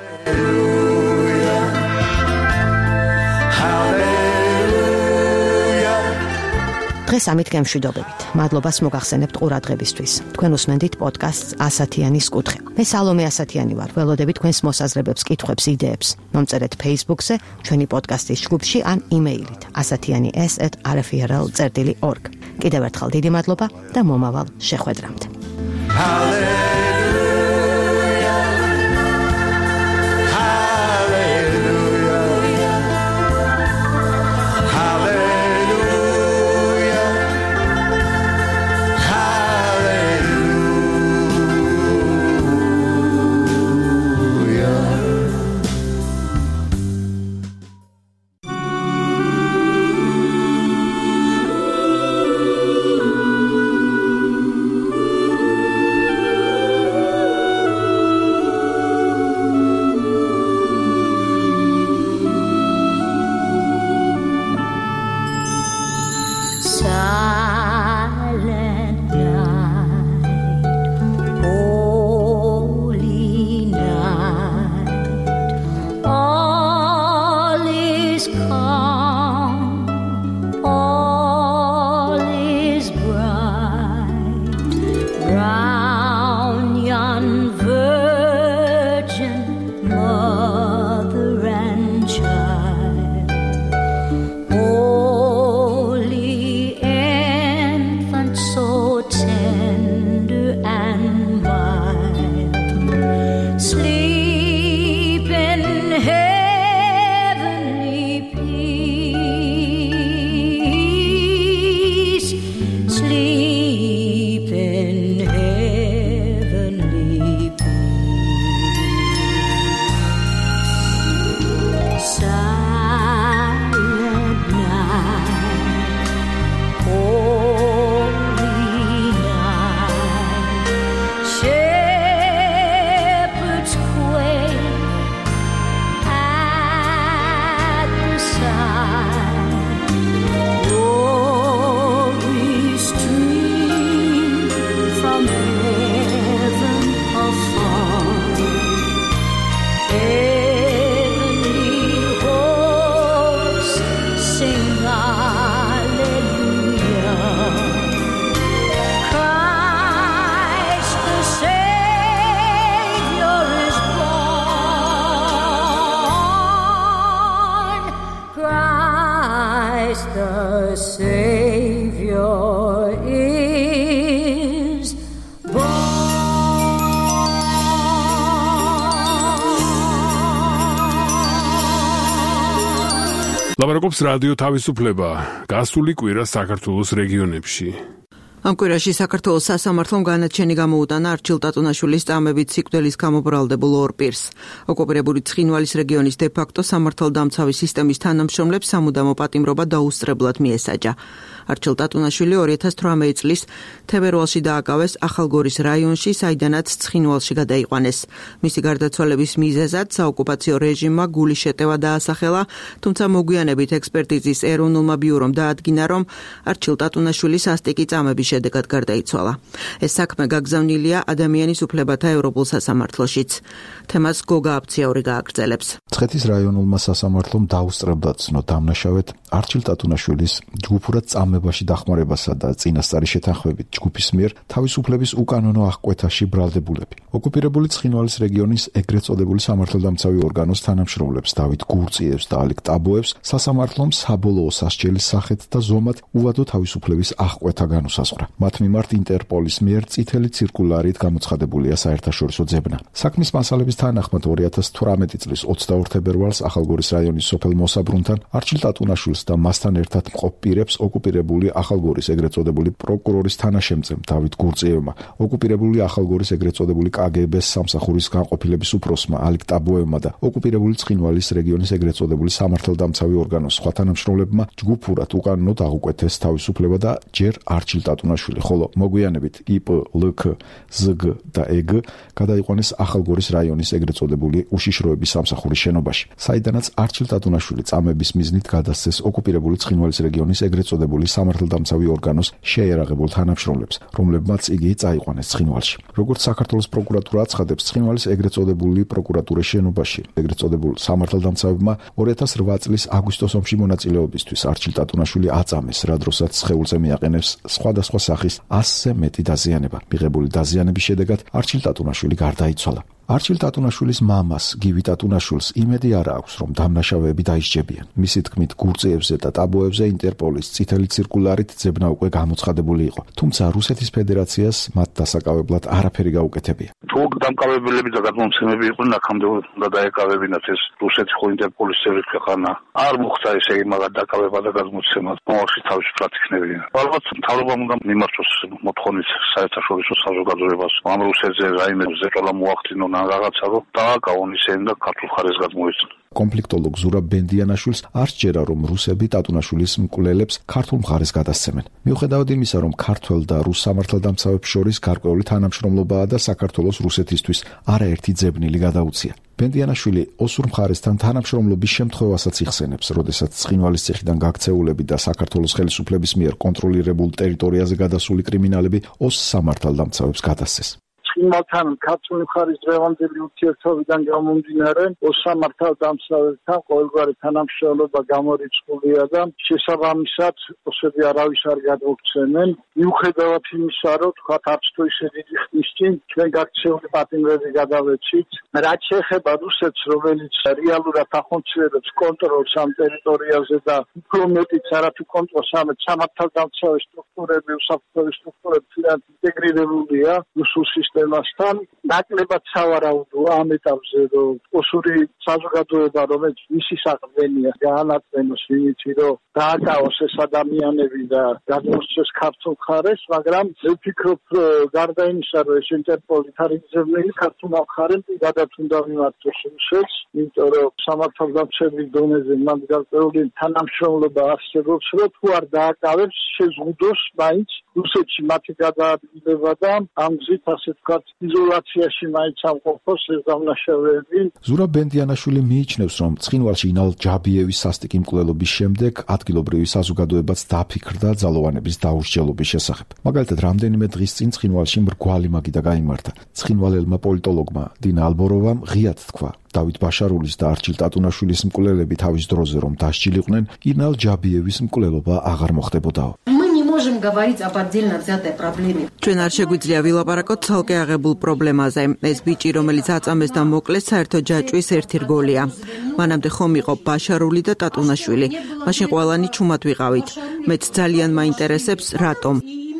დღეს ამით გემშვიდობებით. მადლობას მოგახსენებთ ყურადღებისთვის. თქვენ უსმენთ პოდკასტს ასათიანის კუთხე. მე სალომე ასათიანი ვარ. ველოდები თქვენს მოსაზრებებს, კითხვებს, იდეებს. მომწერეთ Facebook-ზე, ჩვენი პოდკასტის ჯგუფში ან იმეილით ასათიანი s at r f r l dot org. კიდევ ერთხელ დიდი მადლობა და მომავალ შეხვედრამდე. The Savior is born. ლაპარაკობს რადიო თავისუფლება. გასული კვირა საქართველოს რეგიონებში. ამ კვირაში საქართველოს სასამართლომ განაჩენი გამოუტანა არჩილ ტატუნაშვილის წამებით სიკვდილის გამობრალდებულ ორ პირს. ოკუპირებული ცხინვალის რეგიონის დე-ფაქტო სამართალდამცავი სისტემის თანამშრომლებს სამუდამო პატიმრობა დაუსწრებლად მიესაჯა. არჩილ ტატუნაშვილი ორი ათას თვრამეტი წლის თებერვალში დააკავეს ახალგორის რაიონში, საიდანაც ცხინვალში გადაიყვანეს. მისი გარდაცვალების მიზეზად საოკუპაციო რეჟიმმა გულის შეტევა დაასახელა, თუმცა მოგვიანებით ექსპერტიზის ეროვნულმა ბიურომ დაადგინა, რომ არჩილ ტატუნაშვილის სასტიკი წამების შედეგად გარდაიცვალა. ეს საქმე გაგზავნილია ადამიანის უფლებათა ევროპულ სასამართლოშიც. თემას გოგა აფციაური გააგრძელებს. მცხეთის რაიონულმა სასამართლომ დაუსწრებლად ცნო დამნაშავედ არჩილ ტატუნაშვილის ჯგუფურად წამებაში დახმარებასა და წინასწარი შეთანხმებით ჯგუფის მიერ თავისუფლების უკანონო აღკვეთაში ბრალდებულები. ოკუპირებული ცხინვალის რეგიონის ეგრეთ წოდებული სამართალდამცავი ორგანოს თანამშრომლებს დავით გურწიევს და ალიკ ტაბოევს სასამართლომ საბოლოო სასჯელის სახით და ზომად უვადო თავისუფლების აღკვეთა განუსაზღვრა. მათ მიმართ ინტერპოლის მიერ წითელი ცირკულარით გამოცხადებულია საერთაშორისო ძებნა. საქმის მასალების თანახმად ორი ათას თვრამეტი წლის ოცდაორ თებერვალს ახალგორის რაიონის სოფელ მოსაბრუნთან არჩილ ტატუნაშვილს და მასთან ერთად მყოფ პირებს ოკუპირებული ახალგორის ეგრეთ წოდებული პროკურორის თანაშემწემ დავით გურწიევმა, ოკუპირებული ახალგორის ეგრეთ წოდებული კაგებეს სამსახურის განყოფილების უფროსმა ალიკ ტაბოევმა და ოკუპირებული ცხინვალის რეგიონის ეგრეთ წოდებული სამართალდამცავი ორგანოს სხვა თანამშრომლებმა ჯგუფურად უკანონოდ აღუკვეთეს თავისუფლება და ჯერ არჩილ ტატუნაშვილი, ხოლო მოგვიანებით იპ, ლკ, ზგ და ეგ გადაიყვანეს ახალგორის რაიონის ეგრეთ წოდებული უშიშროების სამსახურის შენობაში, საიდანაც არჩილ ტატუნაშვილი წამების მიზნით გადასცეს ოკუპირებული ცხინვალის რეგიონის ეგრეთ წოდებული სამართალდამცავი ორგანოს შეიარაღებულ თანამშრომლებს, რომლებმაც იგი წაიყვანეს ცხინვალში. როგორც საქართველოს პროკურატურა აცხადებს, ცხინვალის ეგრეთ წოდებული პროკურატურის შენობაში ეგრეთ წოდებულ სამართალდამცავებმა ორი ათას რვა წლის აგვისტოს ომში მონაწილეობისთვის არჩილ ტატუნაშვილი აწამეს, რა დროსაც სხეულზე მიაყენებს სხვადასხვა სახის ასზე მეტი დაზიანება. მიღებული დაზიანების შედეგად არჩილ ტატუნაშვილი გარდაიცვალა. არჩილ ტატუნაშვილის მამას, გივი ტატუნაშვილს იმედი არ აქვს, რომ დამნაშავეები დაისჯებიან. მისი თქმით, გურწიევზე და ტაბოევზე ინტერპოლის წითელი ცირკულარით ძებნა უკვე გამოცხადებული იყო. თუმცა რუსეთის ფედერაციას მათ დასაკავებლად არაფერი გაუკეთებია. თუ დამკავებელები და გადმომცემები იყვნენ, აქამდე უნდა დაეკავებინათ ეს რუსეთი ხო ინტერპოლის წევრი ქვეყანა. არ მოხდა ესე იგი მაგათ დაკავება და გადმოცემა. მომავალში თავისუფლად იქნებიან. ალბათ მთავრობამ უნდა მიმართოს მოთხოვნით საერთაშორისო საზოგადოებას. ამ რუსეთზე რაიმე ზეწოლა მოახდინონ რაღაცა რომ დააკავონ ისინი და ქართულ ხარეს გადმოეცნო. კონფლიქტოლოგ ზურაბ ბენდიანაშვილს არ სჯერა, რომ რუსები ტატუნაშვილის მკვლელებს ქართულ მხარეს გადასცემენ. მიუხედავად იმისა, რომ ქართველ და რუს სამართალდამცავებს შორის გარკვეული თანამშრომლობაა და საქართველოს რუსეთისთვის არაერთი ძებნილი გადაუცია. ბენდიანაშვილი ოსურ მხარესთან თანამშრომლობის შემთხვევასაც იხსენებს, როდესაც ცხინვალის ციხიდან გაქცეულები და საქართველოს ხელისუფლების მიერ კონტროლირებულ ტერიტორიაზე გადასული კრიმინალები ოს სამართალდამცავებს გადასცეს. ცხინვალთან ქართული მხარის დღევანდელი ურთიერთობიდან გამომდინარე, ოს სამართალდამცავებთან ყოველგვარი თანამშრომლობა გამორიცხულია და შესაბამისად ოსები არავის არ გადმოგცემენ. მიუხედავად იმისა, რომ თქვათ არც თუ ისე დიდი ხნის წინ ჩვენ გაქცეული პატიმრები გადავეცით, რაც შეეხება რუსეთს, რომელიც რეალურად ახორციელებს კონტროლს ამ ტერიტორიაზე და უფრო მეტიც არათუ კონტროლს ამ სამართალდამცავი სტრუქტურები, უსაფრთხოების სტრუქტურები ცირად ინტეგრირებულია რუსულ სისტემასთან. ნაკლებად სავარაუდოა ამ ეტაპზე, რომ ოსური საზოგადოება, რომელიც მისი საყრდენია, გაანაწმენოს იმით, რომ დააკავოს ეს ადამიანები და გადმოსცეს ქართულ მხარეს, მაგრამ მე ვფიქრობ, გარდა იმისა, რომ ეს ინტერპოლი თარიღზევნილი ქართულ მხარემ პირადად უნდა მიმართოს რუსეთს, იმიტომ რომ სამართალდამცავების დონეზე მან გარკვეული თანამშრომლობა არსებობს, რომ თუ არ დააკავებს, შეზღუდოს მაინც რუსეთში მათი გადაადგილება და ამ გზით ასე ვთქვათ იზოლაციაში მაინც ამყოფოს ეს დამნაშავეები. ზურაბ ბენდიანაშვილი მიიჩნევს, რომ ცხინვალში ინალ ჯაბიევის სასტიკი მკვლელობის შემდეგ ადგილობრივი საზოგადოებაც დაფიქრდა ძალოვანების დაუსჯელობის შესახებ. მაგალითად, რამდენიმე დღის წინ ცხინვალში მრგვალი მაგიდა გაიმართა. ცხინვალელმა პოლიტოლოგმა დინა ალბოროვამ ღიად თქვა, დავით ბაშარულის და არჩილ ტატუნაშვილის მკვლელები თავის დროზე რომ დასჯილიყვნენ, ინალ ჯაბიევის მკვლელობა აღარ მოხდებოდაო. ჩვენ არ შეგვიძლია ვილაპარაკოთ ცალკე აღებულ პრობლემაზე. ეს ბიჭი, რომელიც აწამეს და მოკლეს, საერთო ჯაჭვის ერთი რგოლია. მანამდე ხომ იყო ბაშარული და ტატუნაშვილი. მაშინ ყველანი ჩუმად ვიყავით. მეც ძალიან მაინტერესებს, რატომ.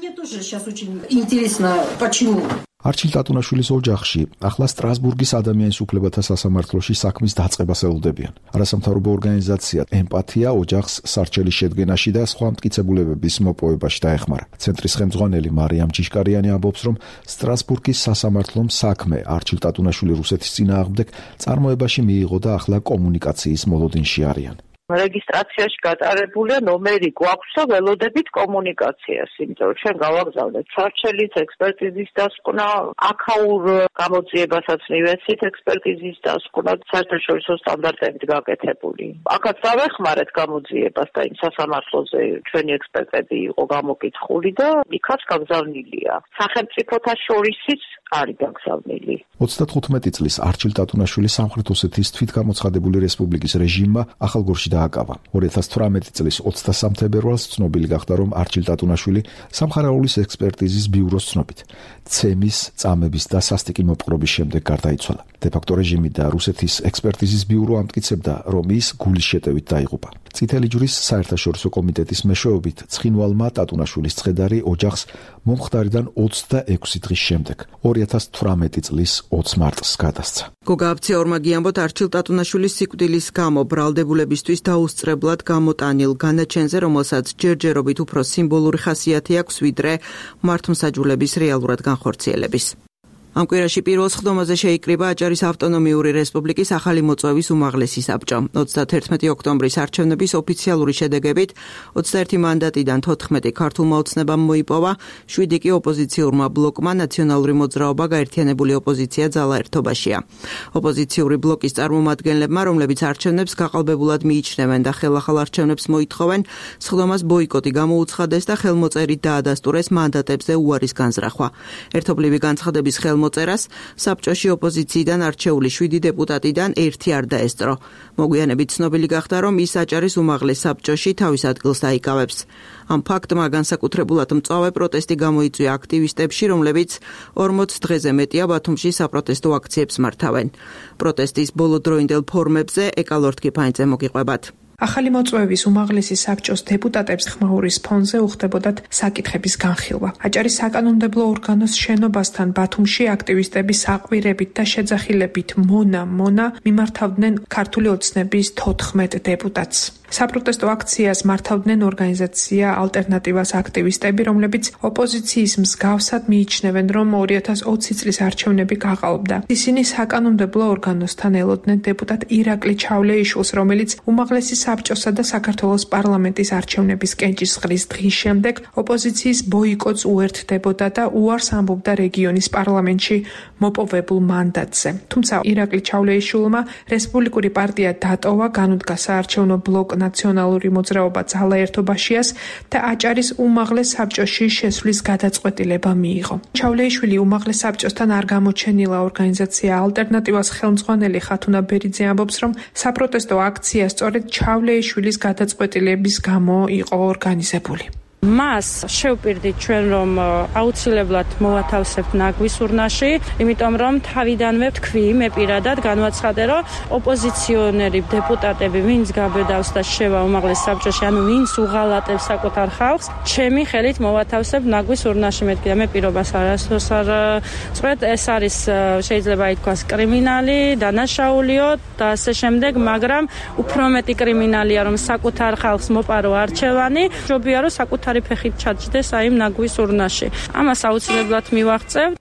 არჩილ ტატუნაშვილის ოჯახში ახლა სტრასბურგის ადამიანის უფლებათა სასამართლოში საქმის დაწყებას ელოდებიან. არასამთავრობო ორგანიზაცია ემპათია ოჯახს სარჩელის შედგენაში და სხვა მტკიცებულებების მოპოვებაში დაეხმარა. ცენტრის ხელმძღვანელი მარიამ ჯიშკარიანი ამბობს, რომ სტრასბურგის სასამართლომ საქმე არჩილ ტატუნაშვილი რუსეთის წინააღმდეგ წარმოებაში მიიღო და ახლა კომუნიკაციის მოლოდინში არიან. რეგისტრაციაში გატარებულია ნომერი გვაქვს და ველოდებით კომუნიკაციას, იმიტომ რომ ჩვენ გავაგზავნეთ სარჩელის ექსპერტიზის დასკვნა, აქაურ გამოძიებასაც მივეცით ექსპერტიზის დასკვნა, საერთაშორისო სტანდარტებით გაკეთებული. აქაც დავეხმარეთ გამოძიებას და იმ სასამართლოზე ჩვენი ექსპერტები იყო გამოკითხული და იქაც გაგზავნილია. სახელმწიფოთა შორისიც არის გაგზავნილი. ოცდათხუთმეტი წლის არჩილ ტატუნაშვილი სამხრეთ ოსეთის თვითგამოცხადებული რესპუბლიკის რეჟიმმა ახალგორში დააკავა. ორი ათას თვრამეტი წლის ოცდასამ თებერვალს ცნობილი გახდა, რომ არჩილ ტატუნაშვილი სამხარაულის ექსპერტიზის ბიუროს ცნობით ცემის, წამების და სასტიკი მოპყრობის შემდეგ გარდაიცვალა. დე-ფაქტო რეჟიმი და რუსეთის ექსპერტიზის ბიურო ამტკიცებდა, რომ ის გულის შეტევით დაიღუპა. წითელი ჯვრის საერთაშორისო კომიტეტის მეშვეობით ცხინვალმა ტატუნაშვილის ცხედარი ოჯახს მომხდარიდან ოცდაექვსი დღის შემდეგ ორი ათას თვრამეტი წლის ოცი მარტს გადასცა. გოგა აფციაურმა გიამბოთ, არჩილ ტატუნაშვილის სიკვდილის გამო ბრალდებულებისთვის დაუსწრებლად გამოტანილ განაჩენზე, რომელსაც ჯერჯერობით უფრო სიმბოლური ხასიათი აქვს, ვიდრე მართლმსაჯულების რეალურად განხორციელების. ამ კვირაში პირველ სხდომაზე შეიკრიბა აჭარის ავტონომიური რესპუბლიკის ახალი მოწვევის უმაღლესი საბჭო. ოცდათერთმეტი ოქტომბრის არჩევნების ოფიციალური შედეგებით ოცდაერთი მანდატიდან თოთხმეტი ქართულმა ოცნებამ მოიპოვა, შვიდი კი ოპოზიციურმა ბლოკმა ნაციონალური მოძრაობა გაერთიანებული ოპოზიცია ძალა ერთობაშია. ოპოზიციური ბლოკის წარმომადგენლებმა, რომლებიც არჩევნებს გაყალბებულად მიიჩნევენ და ხელახალ არჩევნებს მოითხოვენ, სხდომას ბოიკოტი გამოუცხადეს და ხელმოწერით დაადასტურეს მანდატებზე უარის განზრახვა. ერთობლივი განცხადების ხელ მოწერას საბჭოში ოპოზიციიდან არჩეული შვიდი დეპუტატიდან ერთი არ დაესწრო. მოგვიანებით ცნობილი გახდა, რომ ის აჭარის უმაღლეს საბჭოში თავის ადგილს დაიკავებს. ამ ფაქტმა განსაკუთრებულად მწვავე პროტესტი გამოიწვია აქტივისტებში, რომლებიც ორმოც დღეზე მეტია ბათუმში საპროტესტო აქციებს მართავენ. პროტესტის ბოლოდროინდელ ფორმებზე ეკალორთ კიფაინძე მოგიყვებათ. ახალი მოწვევის უმაღლესი საბჭოს დეპუტატებს ხმაურის ფონზე უხდებოდათ საკითხების განხილვა. აჭარის საკანონმდებლო ორგანოს შენობასთან ბათუმში აქტივისტები საყვირებით და შეძახილებით მონა მონა მიმართავდნენ ქართული ოცნების თოთხმეტ დეპუტატს. საპროტესტო აქციას მართავდნენ ორგანიზაცია ალტერნატივას აქტივისტები, რომლებიც ოპოზიციის მსგავსად მიიჩნევენ, რომ ორი ათას ოცი წლის არჩევნები გაყალბდა. ისინი საკანონმდებლო ორგანოსთან ელოდნენ დეპუტატ ირაკლი ჩავლეიშვილს, რომელიც უმაღლესი საბჭოსა და საქართველოს პარლამენტის არჩევნების კენჭისყრის დღის შემდეგ ოპოზიციის ბოიკოტს უერთდებოდა და უარს ამბობდა რეგიონის პარლამენტში მოპოვებულ მანდატზე. თუმცა ირაკლი ჩავლეიშვილმა რესპუბლიკური პარტია დატოვა, განუდგა საარჩევნო ბლოკ ნაციონალური მოძრაობა ძალა ერთობაშიას და აჭარის უმაღლეს საბჭოში შესვლის გადაწყვეტილება მიიღო. ჩავლეიშვილი უმაღლეს საბჭოსთან არ გამოჩენილა. ორგანიზაცია ალტერნატივას ხელმძღვანელი ხათუნა ბერიძე ამბობს, რომ საპროტესტო აქცია სწორედ ჩავლეიშვილის გადაწყვეტილების გამო იყო ორგანიზებული. მას შევპირდით ჩვენ, რომ აუცილებლად მოვათავსებთ ნაგვის ურნაში, იმიტომ რომ თავიდანვე თქვი მე პირადად განვაცხადე, რომ ოპოზიციონერი დეპუტატები, ვინც გაბედავს და შევა უმაღლეს საბჭოში, ანუ ვინც უღალატებს საკუთარ ხალხს, ჩემი ხელით მოვათავსებთ ნაგვის ურნაში. მეთქი და მე პირობას არასდროს არ წვეთ, ეს არის შეიძლება ითქვას კრიმინალი, დანაშაულიო და ასე შემდეგ, მაგრამ უფრო მეტი კრიმინალია, რომ საკუთარ ხალხს მოპარო არჩევანი, ჯობია რომ საკუთარ ფეხით ჩაჯდეს აი იმ ნაგვის ურნაში. ამას აუცილებლად მივაღწევ.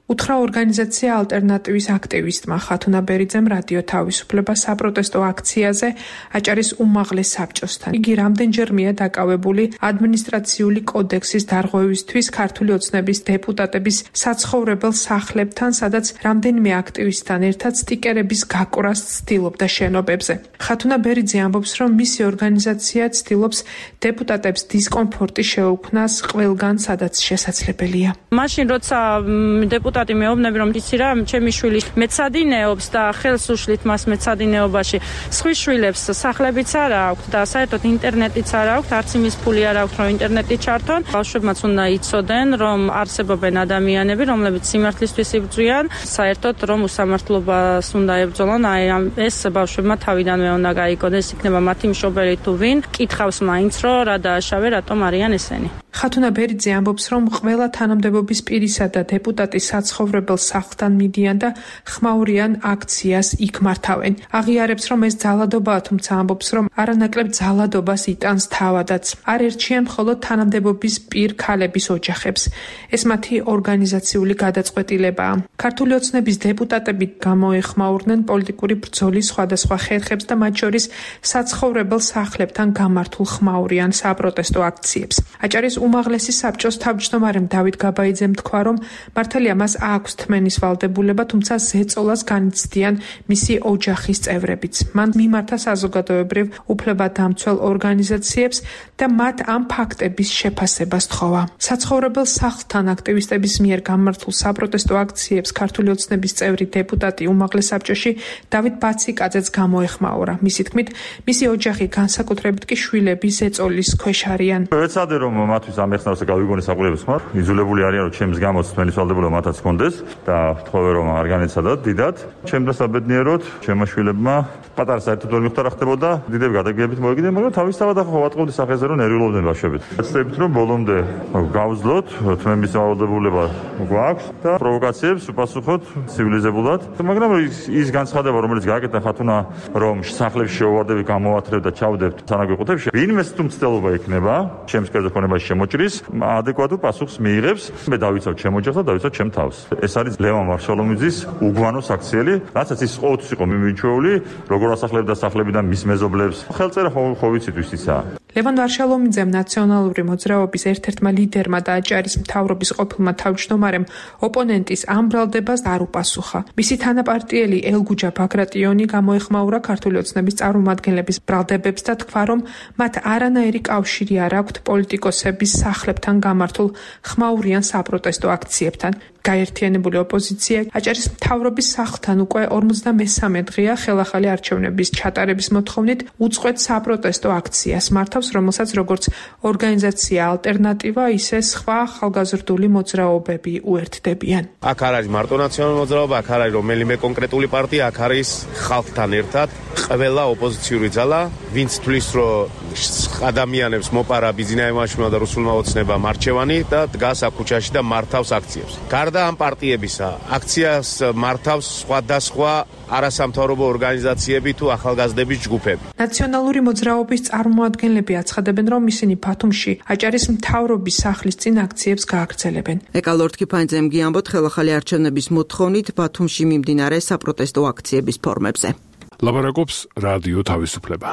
უთხრა ორგანიზაცია ალტერნატივის აქტივისტმა ხათუნა ბერიძემ რადიო თავისუფლება საპროტესტო აქციაზე აჭარის უმაღლეს საბჭოსთან. იგი რამდენჯერმეა დაკავებული ადმინისტრაციული კოდექსის დარღვევისთვის ქართული ოცნების დეპუტატების საცხოვრებელ სახლებთან, სადაც რამდენიმე აქტივისტთან ერთად სტიკერების გაკვრას ცდილობდა შენობებზე. ხათუნა ბერიძე ამბობს, რომ მისი ორგანიზაცია ცდილობს დეპუტატებს დისკომფორტი შეუქმნას ყველგან, სადაც შესაძლებელია. მაშინ როცა დეპუტატი მეუბნები, რომ იცი რა, ჩემი შვილი მეცადინეობს და ხელს უშლით მას მეცადინეობაში. სხვის შვილებს სახლებიც არ აქვს და საერთოდ ინტერნეტიც არ აქვს, არც იმის ფული არ აქვს, რომ ინტერნეტი ჩართონ. ბავშვებმაც უნდა იცოდნენ, რომ არსებობენ ადამიანები, რომლებიც სიმართლისთვის იბრძვიან, საერთოდ რომ უსამართლობას უნდა ებრძოლონ. აი ეს ბავშვებმა თავიდანვე უნდა გაიგონეს, იქნება მათი მშობელი თუ ვინ, კითხავს მაინც, რომ რა დააშავე, რატომ არიან ესენი. ხათუნა ბერიძე ამბობს, რომ ყველა თანამდებობის პირისა და დეპუტატის საცხოვრებელ სახლთან მიდიან და ხმაურიან აქციას იქ მართავენ. აღიარებს, რომ ეს ძალადობაა, თუმცა ამბობს, რომ არანაკლებ ძალადობას იტანს თავადაც. არ ერჩიან მხოლოდ თანამდებობის პირ ქალების ოჯახებს. ეს მათი ორგანიზაციული გადაწყვეტილებაა. ქართული ოცნების დეპუტატები გამოეხმაურნენ პოლიტიკური ბრძოლის სხვადასხვა ხერხებს და მათ შორის საცხოვრებელ სახლებთან გამართულ ხმაურიან საპროტესტო აქციებს. აჭარის უმაღლესი საბჭოს თავმჯდომარემ დავით გაბაიძემ თქვა, რომ მართალია მას აქვს თმენის ვალდებულება, თუმცა ზეწოლას განიცდიან მისი ოჯახის წევრებიც. მან მიმართა საზოგადოებრივ უფლებადამცველ ორგანიზაციებს და მათ ამ ფაქტების შეფასებას თხოვა. საცხოვრებელ სახლთან აქტივისტების მიერ გამართულ საპროტესტო აქციებს ქართული ოცნების წევრი დეპუტატი უმაღლეს საბჭოში დავით ბაციკაძეც გამოეხმაურა. მისი თქმით, მისი ოჯახი, განსაკუთრებით კი შვილები ზეწოლის ქვეშ არიან. ვეცადე რომ მათთვის ამ ეხნავს და გავიგონე საკუთრების ხმარ. იძულებული არიან რომ ჩემს გამოც თმენის ვალდებულება მათაც ჰქონდეს და ვთხოვე რომ არ განეცადათ დიდად. ჩემს საბედნიეროდ ჩემო შვილებმა პატარა საერთოდ ვერ მიხვდა რა ხდებოდა. დიდები გადაგებით მოიგდნენ, მაგრამ თავისთავად ახლა ვატყობდი სახეზე რომ ნერვიულობდნენ ბავშვები. ვეცდებით რომ ბოლომდე გავძლოთ თმენის ვალდებულება გვაქვს და პროვოკაციებს უპასუხოთ ცივილიზებულად. მაგრამ ის განცხადება რომელიც გააკეთა ხათუნა რომ სახლებში შეუვარდები გამოვათრებ და ჩავდებთ თანაგვეყუთებში, ვინმეს თუ მცდელობა იქნება ჩემს კერძო ქონებას შემოჭრის, ადეკვატურ პასუხს მიიღებს. მე დავიცავ ჩემ ოჯახს და დავიცავ ჩემ თავს. ეს არის ლევან ვარშალომიძის უგვანო საქციელი, რასაც ის ყოველთვის იყო მიმიჩვეული, როგორ ასახლებდა სახლებიდან მის მეზობლებს. ხელწერა ხო ვიცით ვის ისაა. ლევან ვარშალომიძემ ნაციონალური მოძრაობის ერთ-ერთმა ლიდერმა და აჭარის მთავრობის ყოფილმა თავმჯდომარემ ოპონენტის ამ ბრალდებას არ უპასუხა. მისი თანაპარტიელი ელგუჯა ბაგრატიონი გამოეხმაურა ქართული ოცნების წარმომადგენლების ბრალდებებს და თქვა, რომ მათ არანაირი კავშირი არ აქვთ პოლიტიკოსების სახლებთან გამართულ ხმაურიან საპროტესტო აქციებთან. გაერთიანებული ოპოზიცია აჭარის მთავრობის სახლთან უკვე ორმოცდამესამე დღეა ხელახალი არჩევნების ჩატარების მოთხოვნით უწყვეტ საპროტესტო აქციას მართავს, რომელსაც როგორც ორგანიზაცია ალტერნატივა, ისე სხვა ახალგაზრდული მოძრაობები უერთდებიან. აქ არ არის მარტო ნაციონალური მოძრაობა, აქ არ არის რომელიმე კონკრეტული პარტია, აქ არის ხალხთან ერთად ყველა ოპოზიციური ძალა, ვინც თვლის, რომ ადამიანებს მოპარა ბიზნაიმაშვილმა და რუსულმა ოცნებამ არჩევანი და დგას აქ ქუჩაში და მართავს აქციებს. გარდა ამ პარტიებისა, აქციას მართავს სხვადასხვა არასამთავრობო ორგანიზაციები თუ ახალგაზრდების ჯგუფები. ნაციონალური მოძრაობის წარმომადგენლები აცხადებენ, რომ ისინი ბათუმში აჭარის მთავრობის სახლის წინ აქციებს გააგრძელებენ. ეკალორდ კიფანძემ გიამბოთ ხელახალი არჩევნების მოთხოვნით ბათუმში მიმდინარე საპროტესტო აქციების ფორმებზე. ლაბარაკობს რადიო თავისუფლება.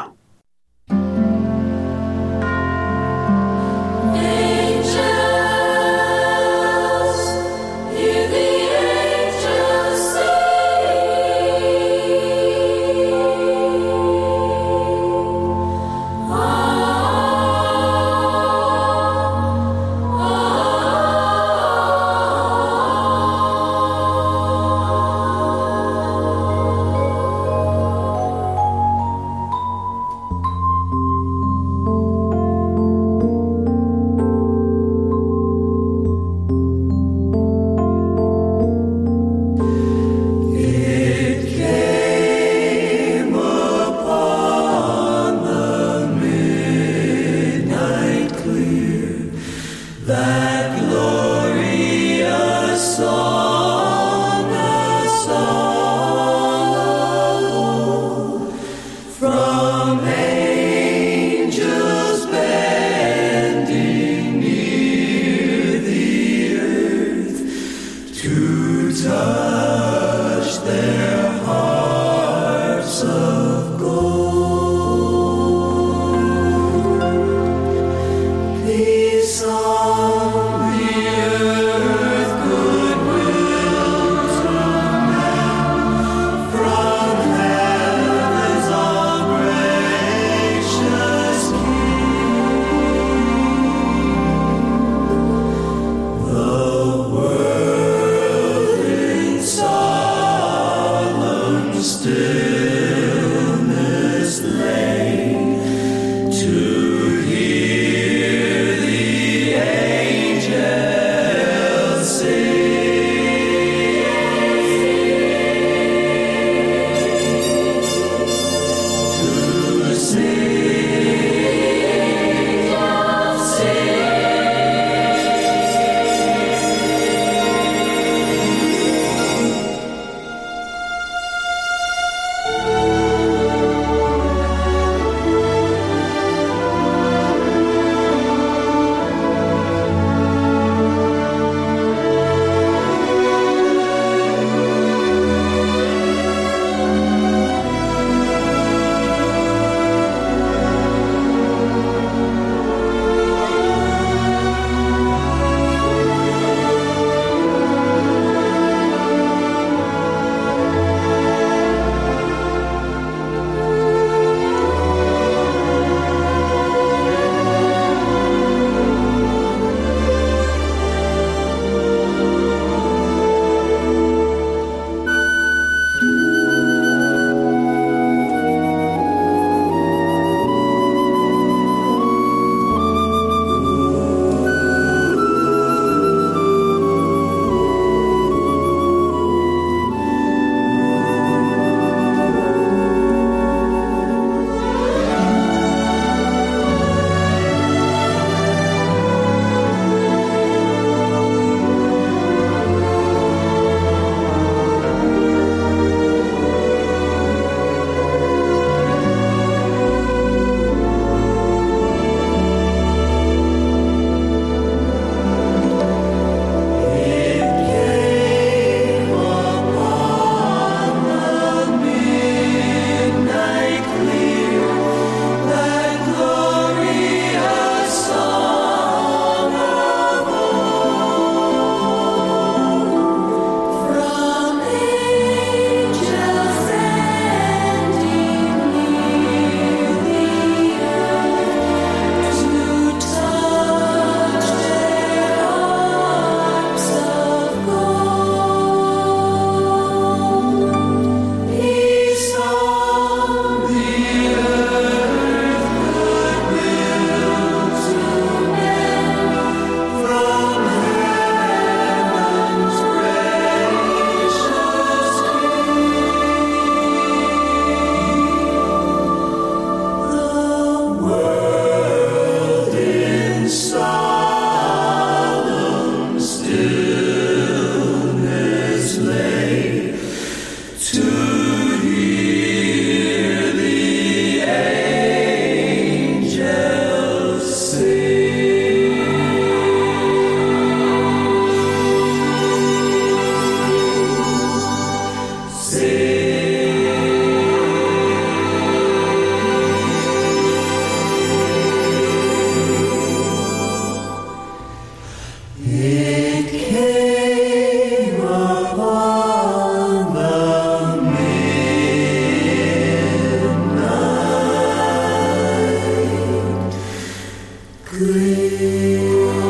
Grace.